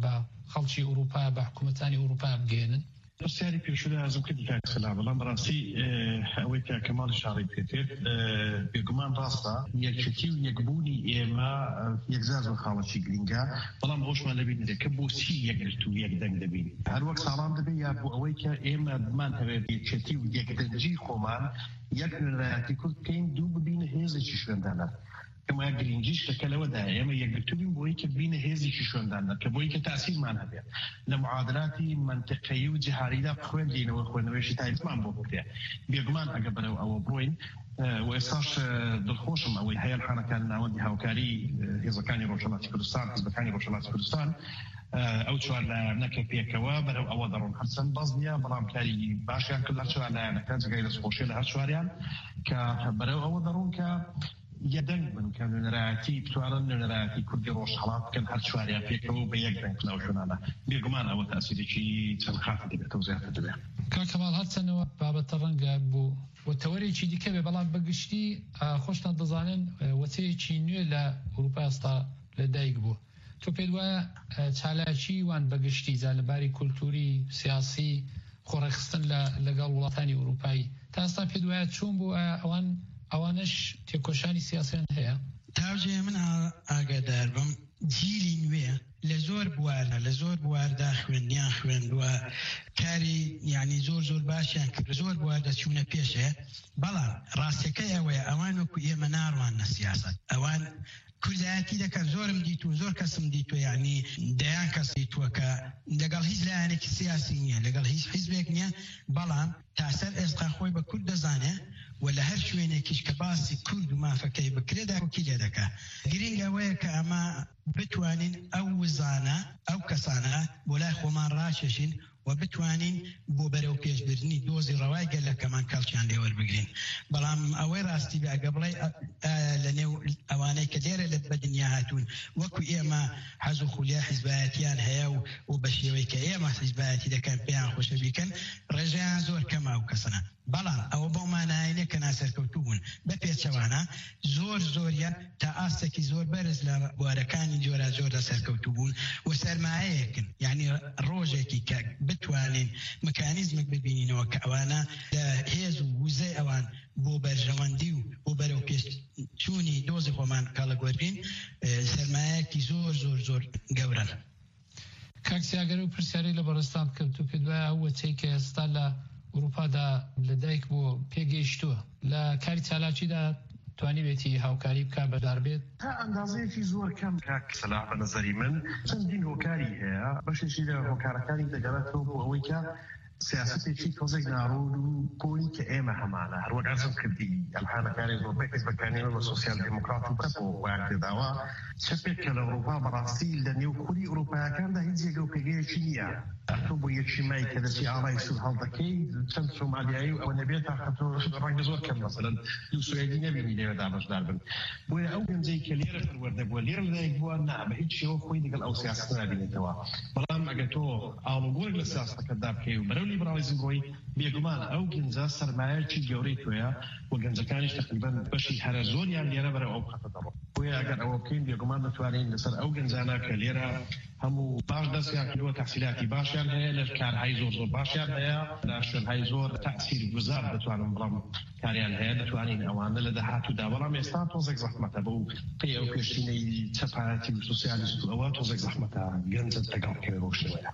خەڵکی ئەوروپا بە حکوومەتانی ئەوروپا بگەێنن؟ پرسیاری پێشودا ئازم کردی کاکسەلا بەڵام بەڕاستی ئەوەی کە کەماڵی شاڕی پێتێت بێگومان ڕاستە یەکێتی و یەکبوونی ئێمە یەکزار زۆر خاڵەکی گرینگە بەڵام خۆشمان لەبینێت کە بۆ چی یەکگرت و یەکدەنگ دەبین هەر وەک ساڵان دەبێت یا بۆ ئەوەی کە ئێمە بمان هەوێت یەکێتی و یەکدەنجی خۆمان یەک نوێنەرایەتی کورد بکەین دوو ببینە هێزێکی شوێندانە كما گرینجیش لەکەلەوەدا ئێمە یەکگرتوبین بۆی کە بینە هێزێکی شوێندانە کە بۆی کە تاسیرمان هەبێت لە معادلاتی منطقی و جهاریدا خوێندینەوە خوێندنەوەیشی تایبەتمان بۆ بکرێت بێگومان ئەگە بەرەو ئەوە بڕۆین و ئێستاش دڵخۆشم ئەوەی هەیە لەخانەکان ناوەندی هاوکاری هێزەکانی ڕۆژهەڵاتی کوردستان حیزبەکانی ڕۆژهەڵاتی کوردستان ئەو چوار لایەنەکە پێکەوە بەرەو ئەوە دەڕۆن هەرچەند باز نییە بەڵام کاری باشیان کرد هەر چوار لایەنەکە جگای دەستخۆشیە لە هەر چواریان کە بەرەو ئەوە دەڕۆن کە یەدەنگ بن کە نوێنەرایەتی بتوانن نوێنەرایەتی کوردی ڕۆژهەڵات بکەن هەر چواریان پێکەوە بە یەک دەنگ لەو شوێنانە بێگومان ئەوە تاسیرێکی چەند خاتی دەبێتەوە زیاتر دەبێت. کاک کەماڵ هەرچەندەوە بابەتە ڕەنگە بوو وەتەوەرێکی دیکە بێ بەڵام بەگشتی خۆشتان دەزانن وەتەیەکی نوێ لە ئەوروپا ئێستا لەدایک بوو. تۆ پێت وایە چالاکی وان بەگشتی جا لەباری کولتوری سیاسی خۆڕێخستن لەگەڵ وڵاتانی ئەوروپایی تا ئێستا پێت وایە چۆن بوو ئەوان ئەوانش تێکۆشانی سیاسیان هەیە؟ تاوجێ من ئاگادار بم جیلی نوێ لە زۆر بوارە لە زۆر بواردا خوێندیان خوێندووە کاری یعنی زۆر زۆر باشیان کرد زۆر بوار دەچوونە پێشێ بەڵام ڕاستەکەی ئەوەیە ئەوان وەکو ئێمە ناڕوانە سیاست ئەوان کوردایەتی دەکەن زۆرم دیت و زۆر کەسم دیتوە یعنی دەیان کەس دیتووە کە لەگەڵ هیچ لایەنێکی سیاسی نییە لەگەڵ هیچ حیزبێک نییە بەڵام تاسەر ئێستا خۆی بە کورد دەزانێ و لە هەر شوێنێکیش کە باسی کورد و مافەکەی بکرێدا وەکی لێ دەکا گرنگ ئەوەیە کە ئەمە بتوانین ئەو وزانە ئەو کەسانە بۆ لای خۆمان ڕاکێشین و بتوانین بۆ بەرەو پێشبردننی دۆزی ڕەوای گەلەکەمان کەڵکیان لێوەربگرین بەڵام ئەوەی ڕاستی بە ئەگە بڵێ لە نێو ئەوانەی کە لێرە لە بەدنیا هاتوون وەکو ئێمە حەز و خولیا حیزبایەتیان هەیە و بە شێوەی کە ئێمە حیزبایەتی دەکەن پێیان خۆشە بیکەن ڕێژەیان زۆر کەما و کەسەنە بەڵام ئەوە بەو مانایەنێ کە ناسەرکەوتوو بوون بە پێچەوانە زۆر زۆریان تا ئاستێکی زۆر بەرز لە بوارەکانی جۆرا جۆرە سەرکەوتوو بوون و سەرمایەیەکن یعنی ڕۆژێکی کە بتوانین مکانیزمێک ببینینەوە کە ئەوانە لە هێز و وزەی ئەوان بۆ بەرژەوەندی و بۆ بەرەو پێشچوونی دۆزی خۆمان کاڵەگوەربین سەرمایەکی زۆر زۆر زۆر گەورەن. کاکسیاگەر و پرسیاری لە بەڕستان بکەوت و پێت وایە ئەوە چەی کە ئێستا لە ئەوروپادا لەدایک بۆ پێگەیشتووە لە کاری چالاکیدا توانی بێتی هاوکاری بکە بەدار بێت تا ئەندازەیەکی زۆر کەم کاکسەلا بە نەزەری من چەندین هۆکاری هەیە بەشێکی لە هۆکارەکانی دەگەڕێتەوە بۆ ئەوەی کە سیاسەتێکی تۆزێک ناڕۆن و کۆی کە ئێمە هەمانە هەروەک ئەرزم کردی ئەلحانەکانی زۆربەی حیزبەکانیەوە بە سۆسیال دموکرات و بەرەوە وایان پێداوە چەپێک کە لە ئەوروپا بەڕاستی لە نێوخوری ئەوروپایەکاندا هیچ جێگە و پێگەیەکی نییە تۆ بۆ یەکشی مای کە دەچی ئاڕای سوود هەڵدەکەی چەند سۆمالیایی و ئەوە نەبێت تاقەتۆ ڕەنگە زۆر کەم مەسەلەن دوو سوێدی نەبینی لێوەدا بەشدار بن بۆیە ئەو گەنجەی کە لێرە پەروەردە بووە لێرە لەدایک بووە نا بە هیچ شێوە خۆی لەگەڵ ئەو سیاست نابینێتەوە بەڵام ئەگە تۆ ئاڵوگۆرێک لە سیاستەکەتدا بکەی و بەرەو لیبرالیزم بڕۆی بێگومان ئەو گەنجە سەرمایەکی گەورەی تۆیە و گەنجەکانیش تقریبا بەشی هەرە زۆریان لێرە بەرەو ئەو خەتە دەڕۆن بۆیە ئەگەر ئەوە بکەین بێگومان دەتوانین لەسەر ئەو گەنجانە کە لێرە هەموو باش دەستیان کردووە تەحسیلاتی باشیان هەیە لە کارهای زۆر زۆر باشیان هەیە لە شوێنهای زۆر تەأثیر گوزار دەتوانن بڵام کاریان هەیە دەتوانین ئەوانە لە داهاتوودا بەڵام ئێستا تۆزێک زەحمەتە بەو پێی ئەو پێشینەی چەپایەتی و سۆسیالیست و ئەوە تۆزێک زەحمەتە گەنجت لەگەڵکەوێ بۆ شێوەیە.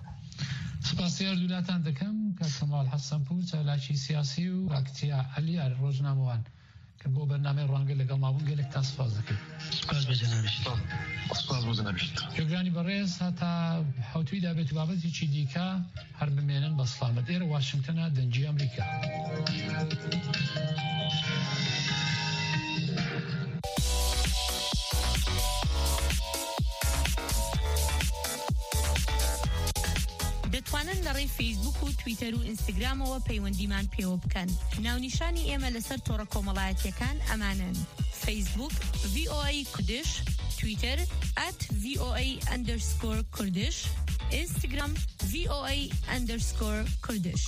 سپاسی هەردوولاتان دەکەم کە کەماڵ حەسەنپور چالاکی سیاسی و ئاکتیا عەلیار ڕۆژنامەوان کە بۆ بەرنامەی ڕەنگە لەگەڵ مابوون گەلێک تا سپاس دەکەم. سپاس بە جەنابیشت. سپاس بۆ جەنابیشت. گوێگرانی بەڕێز هەتا حوتویدا بێت و بابەتێکی دیکە هەر بمێنن بە سڵامەت. ئێرە واشنگتنە دەنجی ئەمریکا. دەتوانن لە ڕێی فەیسبوک و تویتەر و ئینستاگرامەوە پەیوەندیمان پێوە بکەن. ناونیشانی ئێمە لەسەر تۆڕە کۆمەڵایەتیەکان ئەمانن: فەیسبوک ڤی ئۆ ئەی کوردش، تویتەر ئەت ڤی ئۆ ئەی ئەندەرسکۆر کوردش، ئینستاگرام ڤی ئۆ ئەی ئەندەرسکۆر کوردش.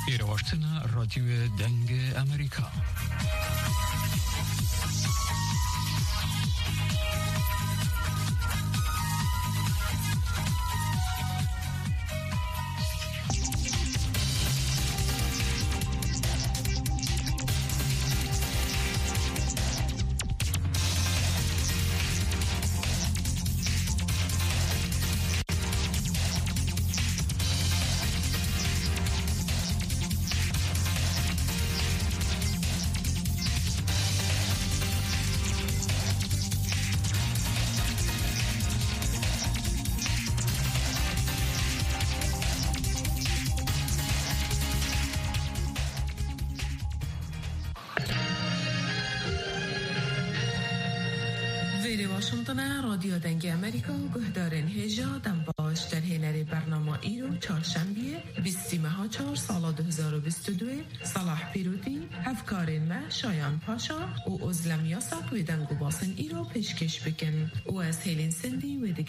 ایرواشتنا رادیو دنگ امریکا. واشنطن رادیو دنگ امریکا گهدارن هجا دم باش در هنر برنامه ایرو چهارشنبه بیست ماه چهار سال دو هزار و بیست و دو صلاح پیروتی هفکارین ما شایان پاشا و ازلم یاسق و دنگو باسن ایرو پیشکش بکن و از هیلین سندی و